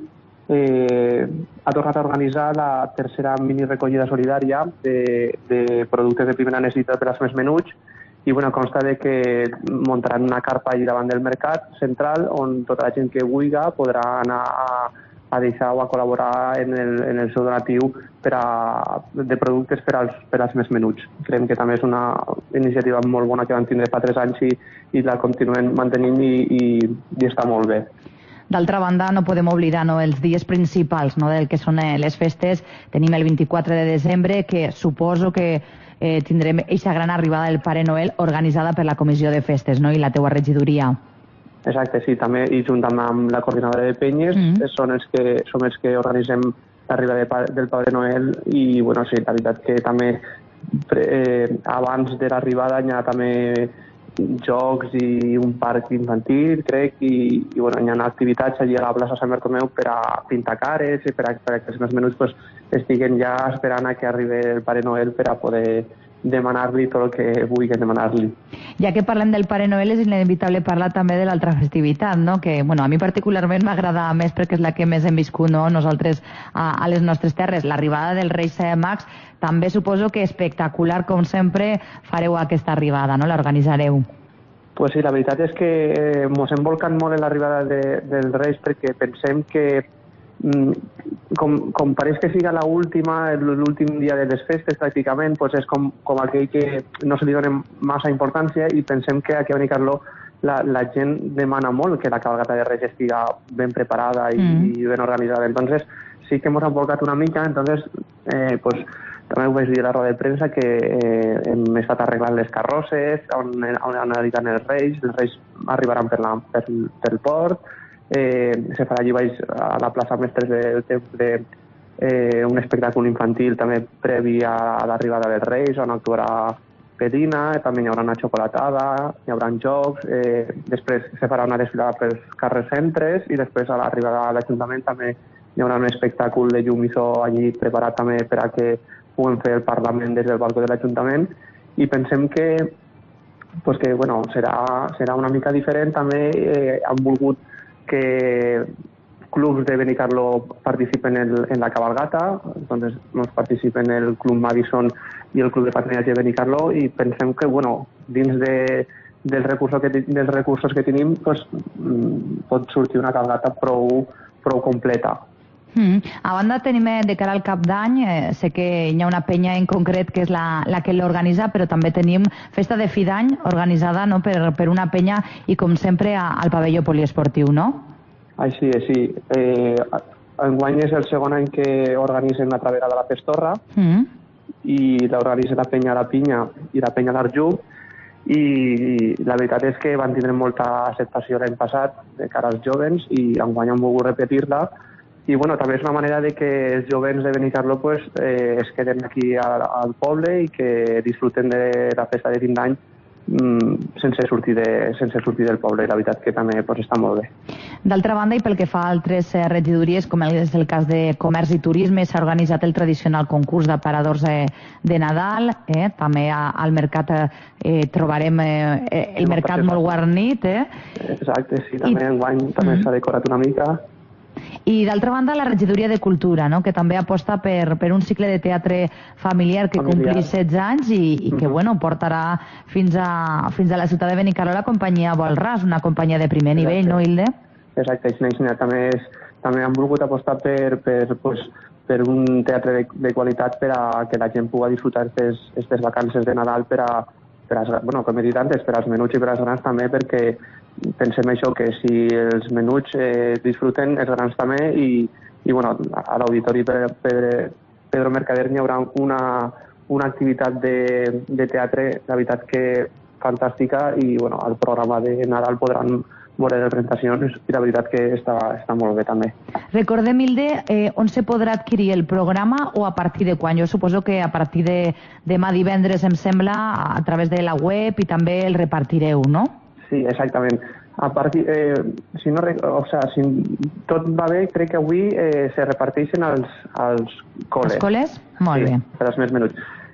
eh, ha tornat a organitzar la tercera mini recollida solidària de, de productes de primera necessitat per als més menuts, i bueno, consta de que muntaran una carpa allà davant del mercat central on tota la gent que vulgui podrà anar a, a deixar o a col·laborar en el, en el seu donatiu per a, de productes per als, per als més menuts. Creiem que també és una iniciativa molt bona que van tindre fa tres anys i, i la continuem mantenint i, i, i està molt bé. D'altra banda, no podem oblidar no, els dies principals no, del que són eh, les festes. Tenim el vint-i-quatre de desembre, que suposo que eh, tindrem aquesta gran arribada del Pare Noel organitzada per la Comissió de Festes no, i la teua regidoria. Exacte, sí, també, i juntament amb la coordinadora de penyes, mm. són els que, som els que organitzem l'arribada de, del Pare Noel i, bueno, sí, la veritat que també eh, abans de l'arribada hi ha també jocs i un parc infantil, crec, i, i bueno, hi ha activitats allí a la plaça Sant Bartomeu per a pintar cares i per a, per a que els més menuts pues, estiguen ja esperant a que arribi el Pare Noel per a poder demanar-li tot el que vulguin demanar-li. Ja que parlem del Pare Noel, és inevitable parlar també de l'altra festivitat, no? Que bueno, a mi particularment m'agrada més perquè és la que més hem viscut no? nosaltres a, a les nostres terres. L'arribada dels Reis Mags també suposo que espectacular, com sempre, fareu aquesta arribada, no? L'organitzareu. Pues sí, la veritat és que eh, mos hem volcat molt en l'arribada de, dels Reis perquè pensem que Com, com pareix que siga l'última, l'últim dia de les festes pràcticament, pues és com, com aquell que no se li dona massa importància i pensem que aquí a Benicarló la, la gent demana molt que la cabalgata de Reis estiga ben preparada i, mm. i ben organitzada. Entonces sí que hemos embolcat una mica, entonces eh, pues, també ho vaig dir a la roda de premsa que eh, hem estat arreglant les carrosses on, on analitzant els Reis, els Reis arribaran per, la, per, per el port. Eh, se farà allí baix a la plaça Mestres de, de, de eh, un espectacle infantil també previ a l'arribada dels Reis on actuarà Pedina, també hi haurà una xocolatada, hi haurà jocs, eh, després se farà una desfilada pels carrers centres i després a l'arribada a l'Ajuntament també hi haurà un espectacle de llum i so allí preparat també per a que puguem fer el Parlament des del balcó de l'Ajuntament i pensem que, pues que bueno, serà, serà una mica diferent. També eh, han volgut que clubs de Benicarló participen en, en la cabalgata, entonces nos participen el Club Madison i el Club de Patronatge de Benicarló i pensem que, bueno, dins de, dels, recursos que, dels recursos que tenim, pues, pot sortir una cabalgata prou, prou completa. Mm. A banda tenim de cara al cap d'any, eh, sé que hi ha una penya en concret que és la, la que l'organitza, però també tenim festa de fi d'any organitzada no, per, per una penya i com sempre a, al pavelló poliesportiu, no? Així és, sí. Eh, enguany és el segon any que organitzen la travera de la Pestorra mm. i l'organitza la penya La Pinya i la penya l'Arjub i la veritat és que van tindre molta acceptació l'any passat de cara als jovens i enguany han volgut repetir-la. I bueno, també és una manera de que els jovens de Benicarló pues, eh, es queden aquí al, al poble i que disfruten de la festa de fin d'any mm, sense, sortir de, sense sortir del poble. La veritat que també pues, està molt bé. D'altra banda, i pel que fa a altres eh, regidories, com és el cas de Comerç i Turisme, s'ha organitzat el tradicional concurs d'aparadors eh, de Nadal. Eh? També a, al mercat eh, trobarem eh, el mercat molt guarnit. Eh? Exacte, sí, també I... enguany també mm. s'ha decorat una mica. I d'altra banda la regidoria de Cultura, no? Que també aposta per, per un cicle de teatre familiar que familiar. Compli setze anys i, i que mm-hmm. bueno, portarà fins a, fins a la ciutat de Benicarló la companyia Volràs, una companyia de primer Exacte. Nivell, no, Hilde? Exacte, també, és, també han volgut apostar per, per, pues, per un teatre de, de qualitat per a que la gent pugui disfrutar aquestes vacances de Nadal per a, per a, bueno, com he dit antes, per als menuts i per als grans també, perquè pensem això, que si els menuts eh, disfruten, els grans també, i, i bueno, a l'Auditori Pedro Mercader hi haurà una, una activitat de, de teatre, la veritat que fantàstica, i bueno, al programa de Nadal podran veure les presentacions i la veritat que està, està molt bé també. Recordem, Hilde, eh, on se podrà adquirir el programa o a partir de quan? Jo suposo que a partir de demà divendres, em sembla, a través de la web i també el repartireu, no? Sí, exactament. A partir, eh, si, no, o sea, si tot va bé, crec que avui eh, se reparteixen als, als col·les. Els col·les? Molt sí, bé. Per als més menuts.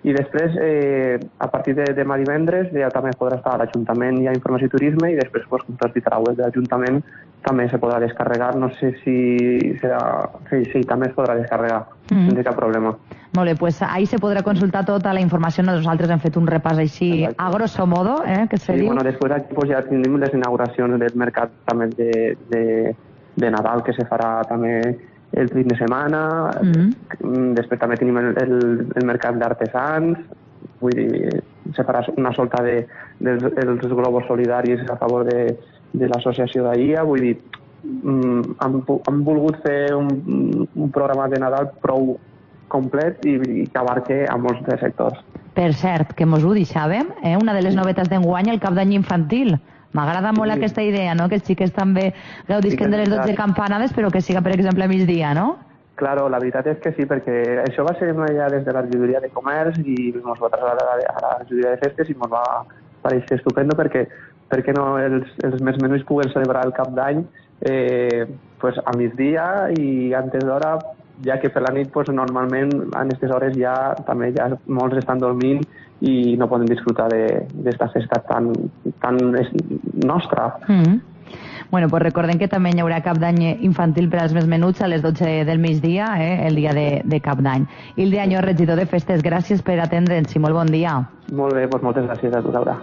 I després, eh, a partir de demà divendres, ja també podrà estar a l'Ajuntament i a Informació i Turisme, i després, pues, com t'has dit, a la web de l'Ajuntament també se podrà descarregar. No sé si serà... Sí, sí, també es podrà descarregar, mm. sense cap problema. Molt bé, pues ahí se podrà consultar tota la informació. Nosaltres hem fet un repàs així Exacte. a grosso modo, eh, que se sí, diu. Bueno, després aquí pues, ja tenim les inauguracions del mercat també de, de, de Nadal, que se farà també el fin de setmana. Mm. Després també tenim el, el, el mercat d'artesans. Vull dir, se farà una solta de, de, dels globus solidaris a favor de, de l'associació d'A I A. Vull dir, mm, han, han volgut fer un, un programa de Nadal prou complet i, i que abarque a molts de sectors. Per cert, que mos ho deixàvem, eh? Una de les novetats d'enguany, el cap d'any infantil. M'agrada molt sí. aquesta idea, no? Que els xiquets també gaudisquen sí, de les dotze campanades, però que siga, per exemple, a migdia, no? Claro, la veritat és que sí, perquè això va ser ja des de la regidoria de comerç i ens va traslladar a la regidoria de festes i ens va pareixer estupendo perquè, perquè no els, els més menuts puguen celebrar el cap d'any eh, pues a migdia i antes d'hora, ja que per la nit pues, normalment a aquestes hores ja també ja molts estan dormint i no poden disfrutar d'esta festa tan, tan nostra. Mm-hmm. Bueno, pues recordem que també hi haurà cap d'any infantil per als més menuts a les dotze del migdia, eh, el dia de, de cap d'any. Hilde Añó, regidor de Festes, gràcies per atendre'ns i molt bon dia. Molt bé, doncs moltes gràcies a tu, Laura.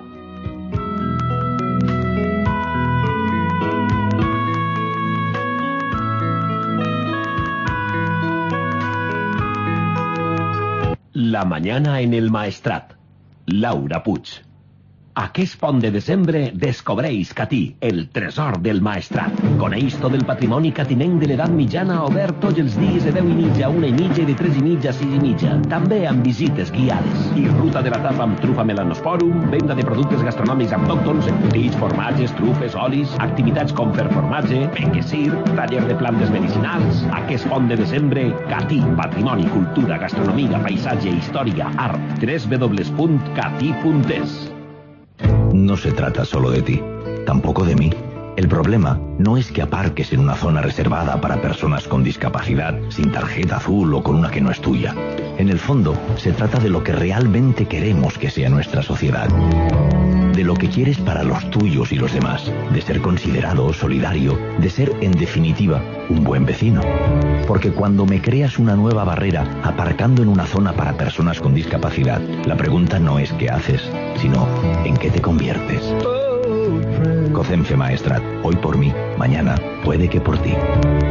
La mañana en el Maestrat. Laura Puig. Aquest pont de desembre descobreix Catí, el tresor del Maestrat. Coneix tot el patrimoni catinenc de l'edat mitjana obert tots els dies de deu i mitja, una i mitja i de tres i mitja a sis i mitja. També amb visites guiades. I ruta de la tapa amb trufa Melanosporum, venda de productes gastronòmics autòctons, embotits, formatges, trufes, olis, activitats com fer formatge, penquesir, taller de plantes medicinals. Aquest pont de desembre, Catí, patrimoni, cultura, gastronomia, paisatge, història, art. w w w punt catí punt es. No se trata solo de ti, tampoco de mí. El problema no es que aparques en una zona reservada para personas con discapacidad, sin tarjeta azul o con una que no es tuya. En el fondo, se trata de lo que realmente queremos que sea nuestra sociedad. De lo que quieres para los tuyos y los demás. De ser considerado, solidario, de ser, en definitiva, un buen vecino. Porque cuando me creas una nueva barrera aparcando en una zona para personas con discapacidad, la pregunta no es qué haces, sino en qué te conviertes. COCENFE Maestrat, hoy por mí, mañana puede que por ti.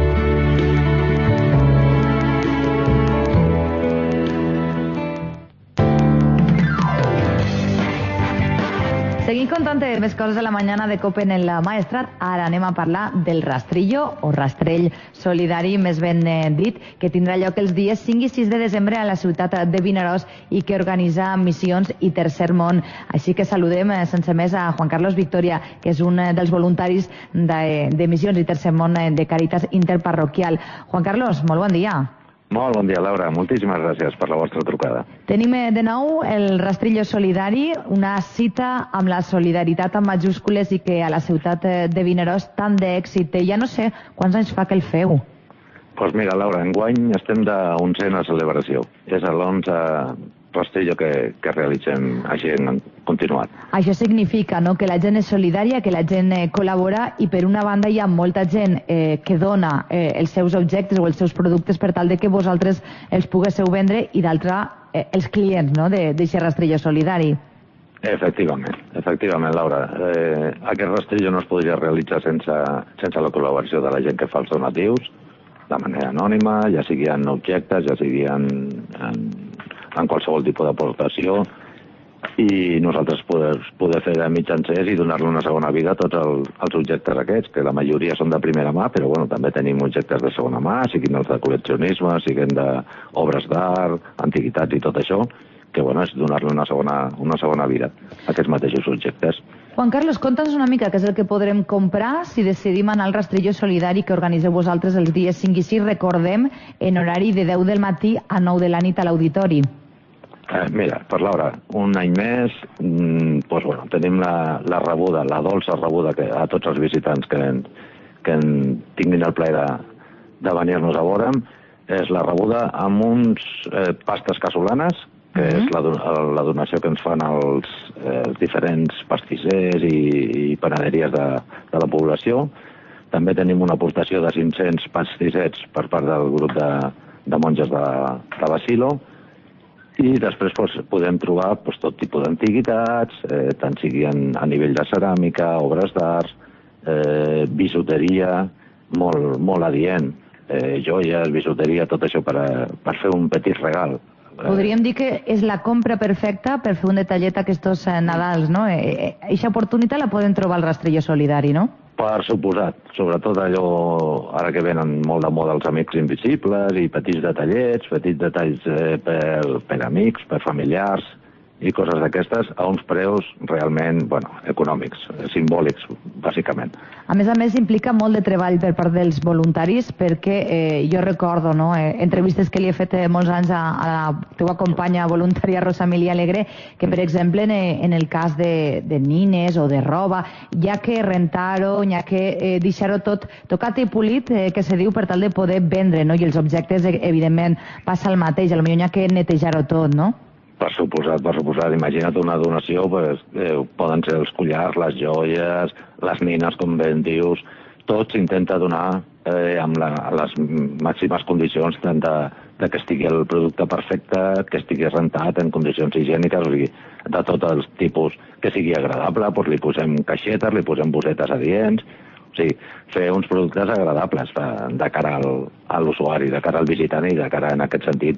Seguim contant més coses a la mañana de COPE en el Maestrat. Ara anem a parlar del rastrillo o rastrell solidari, més ben dit, que tindrà lloc els dies cinc i sis de desembre a la ciutat de Vinaròs i que organitza Missions i Tercer Món. Així que saludem sense més a Juan Carlos Victoria, que és un dels voluntaris de, de Missions i Tercer Món de Càritas Interparroquial. Juan Carlos, molt bon dia. Molt bon dia, Laura. Moltíssimes gràcies per la vostra trucada. Tenim de nou el Rastrillo Solidari, una cita amb la solidaritat en majúscules i que a la ciutat de Vinaròs tant d'èxit té. Ja no sé quants anys fa que el feu. Doncs pues mira, Laura, enguany estem d'onzena celebració. És l'onze rastrillo que, que realitzem així en continuat. Això significa, no?, que la gent és solidària, que la gent eh, col·labora i per una banda hi ha molta gent eh, que dona eh, els seus objectes o els seus productes per tal de que vosaltres els poguéssiu vendre i d'altra eh, els clients, no?, d'aquest rastrillo solidari. Efectivament, efectivament, Laura. Eh, aquest rastrillo no es podria realitzar sense, sense la col·laboració de la gent que fa els donatius, de manera anònima, ja sigui en objectes, ja sigui en, en, en qualsevol tipus d'aportació, i nosaltres poder, poder fer de mitjancers i donar-li una segona vida a tots el, els objectes aquests, que la majoria són de primera mà, però bueno, també tenim objectes de segona mà, siguin els de col·leccionisme, siguin d'obres d'art, antiguitats i tot això, que bueno, és donar-li una segona, una segona vida a aquests mateixos objectes. Juan Carlos, conta'ns una mica què és el que podrem comprar si decidim anar al rastrillo solidari que organiseu vosaltres els dies cinc i sis, recordem, en horari de deu del matí a nou de la nit a l'auditori. Eh, mira, per l'hora, un any més, mmm, doncs, bueno, tenim la, la rebuda, la dolça rebuda que, a tots els visitants que, que en tinguin el plaer de, de venir-nos a veure, és la rebuda amb uns eh, pastes casolanes, que uh-huh. és la, la donació que ens fan els, eh, els diferents pastissers i, i panaderies de, de la població. També tenim una aportació de cinc-cents pastissets per part del grup de, de monges de, de Basilo, i després doncs, podem trobar doncs, tot tipus d'antiguitats, eh, tant sigui en, a nivell de ceràmica, obres d'art, eh, bisuteria, molt, molt adient, eh, joies, bisuteria, tot això per, a, per fer un petit regal. Podríem dir que és la compra perfecta per fer un detallet aquests Nadals, no? Eixa oportunitat la podem trobar al Rastrillo Solidari, no? Per suposat, sobretot allò, ara que venen molt de moda els amics invisibles i petits detallets, petits detalls eh, per, per amics, per familiars i coses d'aquestes, a uns preus realment, bueno, econòmics, simbòlics, bàsicament. A més a més, implica molt de treball per part dels voluntaris, perquè eh, jo recordo, no?, eh, entrevistes que li he fet eh, molts anys a, a la teva companya voluntària Rosa Emilia Alegre, que, per exemple, en, en el cas de, de nines o de roba, hi ha que rentar-ho, hi ha que eh, deixar-ho tot tocat i polit, eh, que se diu, per tal de poder vendre, no?, i els objectes, eh, evidentment, passa el mateix, potser hi ha que netejar-ho tot, no? Per suposat, per suposat. Imagina't una donació, pues, eh, poden ser els collars, les joies, les nines, com ben dius, tot s'intenta donar eh, amb la, les màximes condicions, tant de, de que estigui el producte perfecte, que estigui rentat en condicions higièniques, o sigui, de tots els tipus, que sigui agradable, doncs li posem caixetes, li posem bosetes adients, o sigui, fer uns productes agradables de cara al, a l'usuari, de cara al visitant i de cara, en aquest sentit,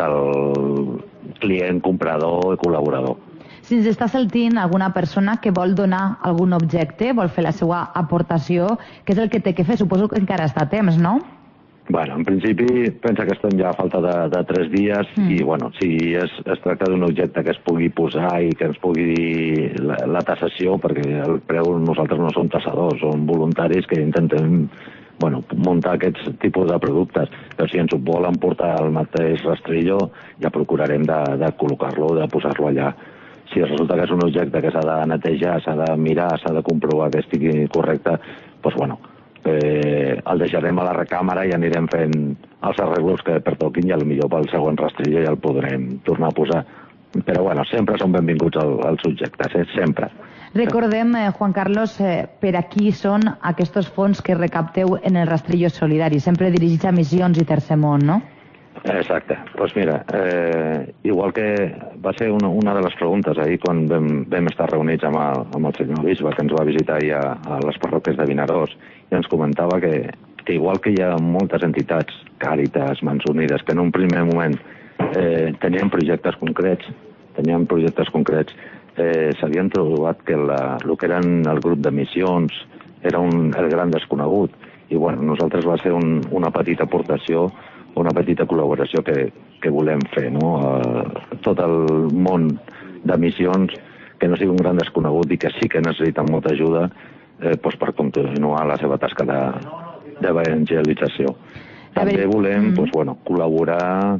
del client, comprador i col·laborador. Si ens està sentint alguna persona que vol donar algun objecte, vol fer la seva aportació, què és el que té que fer? Suposo que encara està a temps, no? Bueno, en principi, pensa que estem ja a falta de, de tres dies mm. i, bueno, si es, es tracta d'un objecte que es pugui posar i que ens pugui dir la, la tassació, perquè el preu nosaltres no som tassadors, som voluntaris que intentem, bueno, muntar aquests tipus de productes, però si ens ho volen portar al mateix rastrillo, ja procurarem de, de col·locar-lo, de posar-lo allà. Si resulta que és un objecte que s'ha de netejar, s'ha de mirar, s'ha de comprovar que estigui correcte, doncs, bueno, eh, el deixarem a la recàmera i anirem fent els arreglos que pertoquin i potser pel següent rastrillo ja el podrem tornar a posar. Però, bueno, sempre són benvinguts el, els subjectes, eh? Sempre. Recordem, eh, Juan Carlos, eh, per a qui són aquests fons que recapteu en el Rastrillo Solidari, sempre dirigits a missions i tercer món, no? Exacte. Doncs pues mira, eh, igual que va ser una, una de les preguntes ahir quan vam, vam estar reunits amb el, amb el senyor bisbe que ens va visitar ahir a, a les parròquies de Vinaròs i ens comentava que, que igual que hi ha moltes entitats, Càritas, Mans Unides, que en un primer moment eh, tenien projectes concrets, tenien projectes concrets, eh, s'havien trobat que la, el que eren el grup de missions era un, el gran desconegut i bueno, nosaltres va ser un, una petita aportació, una petita col·laboració que, que volem fer, no? Eh, tot el món de missions que no sigui un gran desconegut i que sí que necessiten molta ajuda eh, doncs per continuar la seva tasca d'evangelització. També volem doncs, bueno, col·laborar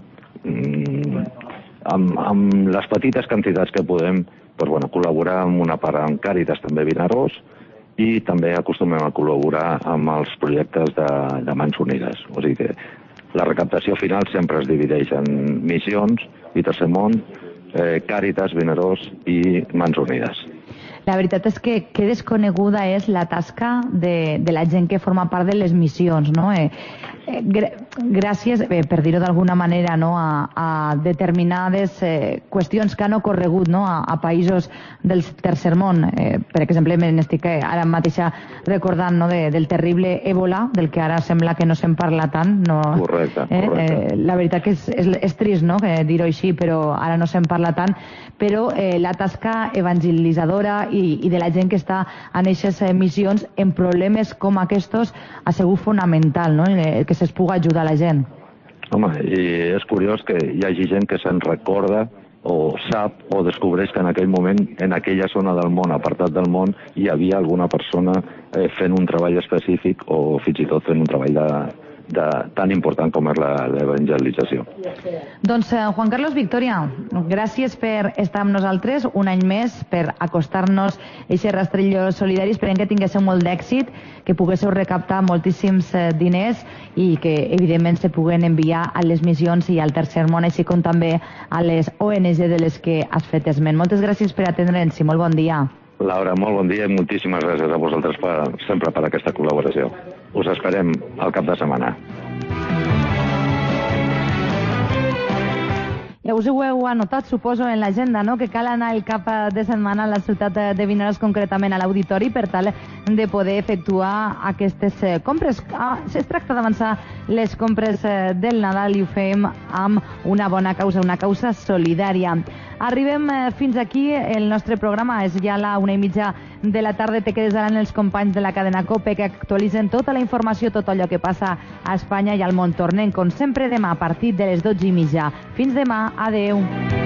mm, amb, amb les petites quantitats que podem, doncs, bueno, col·laborar amb una part amb Càritas també Vinaròs i també acostumem a col·laborar amb els projectes de, de Mans Unides. O sigui que la recaptació final sempre es divideix en missions i tercer món, eh, Càritas, Vinaròs i Mans Unides. La veritat és que que desconeguda és la tasca de, de la gent que forma part de les missions, no? Eh, eh, gr gràcies, eh, per dir-ho d'alguna manera, no? a, a determinades eh, qüestions que han ocorregut, no? a, a països del tercer món. Eh, per exemple, m'estic ara mateix recordant, no? de, del terrible èbola, del que ara sembla que no se'n parla tant. No? Correcte, correcte. Eh, eh, la veritat que és, és, és trist, no? dir-ho així, però ara no se'n parla tant. Però eh, la tasca evangelitzadora i, i de la gent que està en aquestes eh, missions en problemes com aquests ha sigut fonamental, no? Eh, que se'ls pugui ajudar a la gent. Home, i és curiós que hi hagi gent que se'n recorda o sap o descobreix que en aquell moment, en aquella zona del món, apartat del món, hi havia alguna persona eh, fent un treball específic o fins i tot fent un treball de, de, tan important com és l'evangelització. Doncs eh, Juan Carlos Victoria, gràcies per estar amb nosaltres un any més, per acostar-nos a aquest rastrello solidari. Esperem que tinguéssiu molt d'èxit, que poguéssiu recaptar moltíssims eh, diners i que evidentment se puguen enviar a les missions i al tercer món, així com també a les O N G de les que has fet esment. Moltes gràcies per atendre'ns i molt bon dia. Laura, molt bon dia i moltíssimes gràcies a vosaltres per, sempre per aquesta col·laboració. Us esperem al cap de setmana. Ja us ho heu anotat, suposo, en l'agenda, no?, que cal anar el cap de setmana a la ciutat de Vinaròs, concretament a l'auditori, per tal de poder efectuar aquestes compres. Ah, es tracta d'avançar les compres del Nadal i ho fem amb una bona causa, una causa solidària. Arribem fins aquí, el nostre programa és ja a la una i mitja de la tarda. Te quedes ara en els companys de la cadena COPE que actualitzen tota la informació, tot allò que passa a Espanya i al món. Tornem, com sempre, demà a partir de les dotze i mitja. Fins demà, adeu.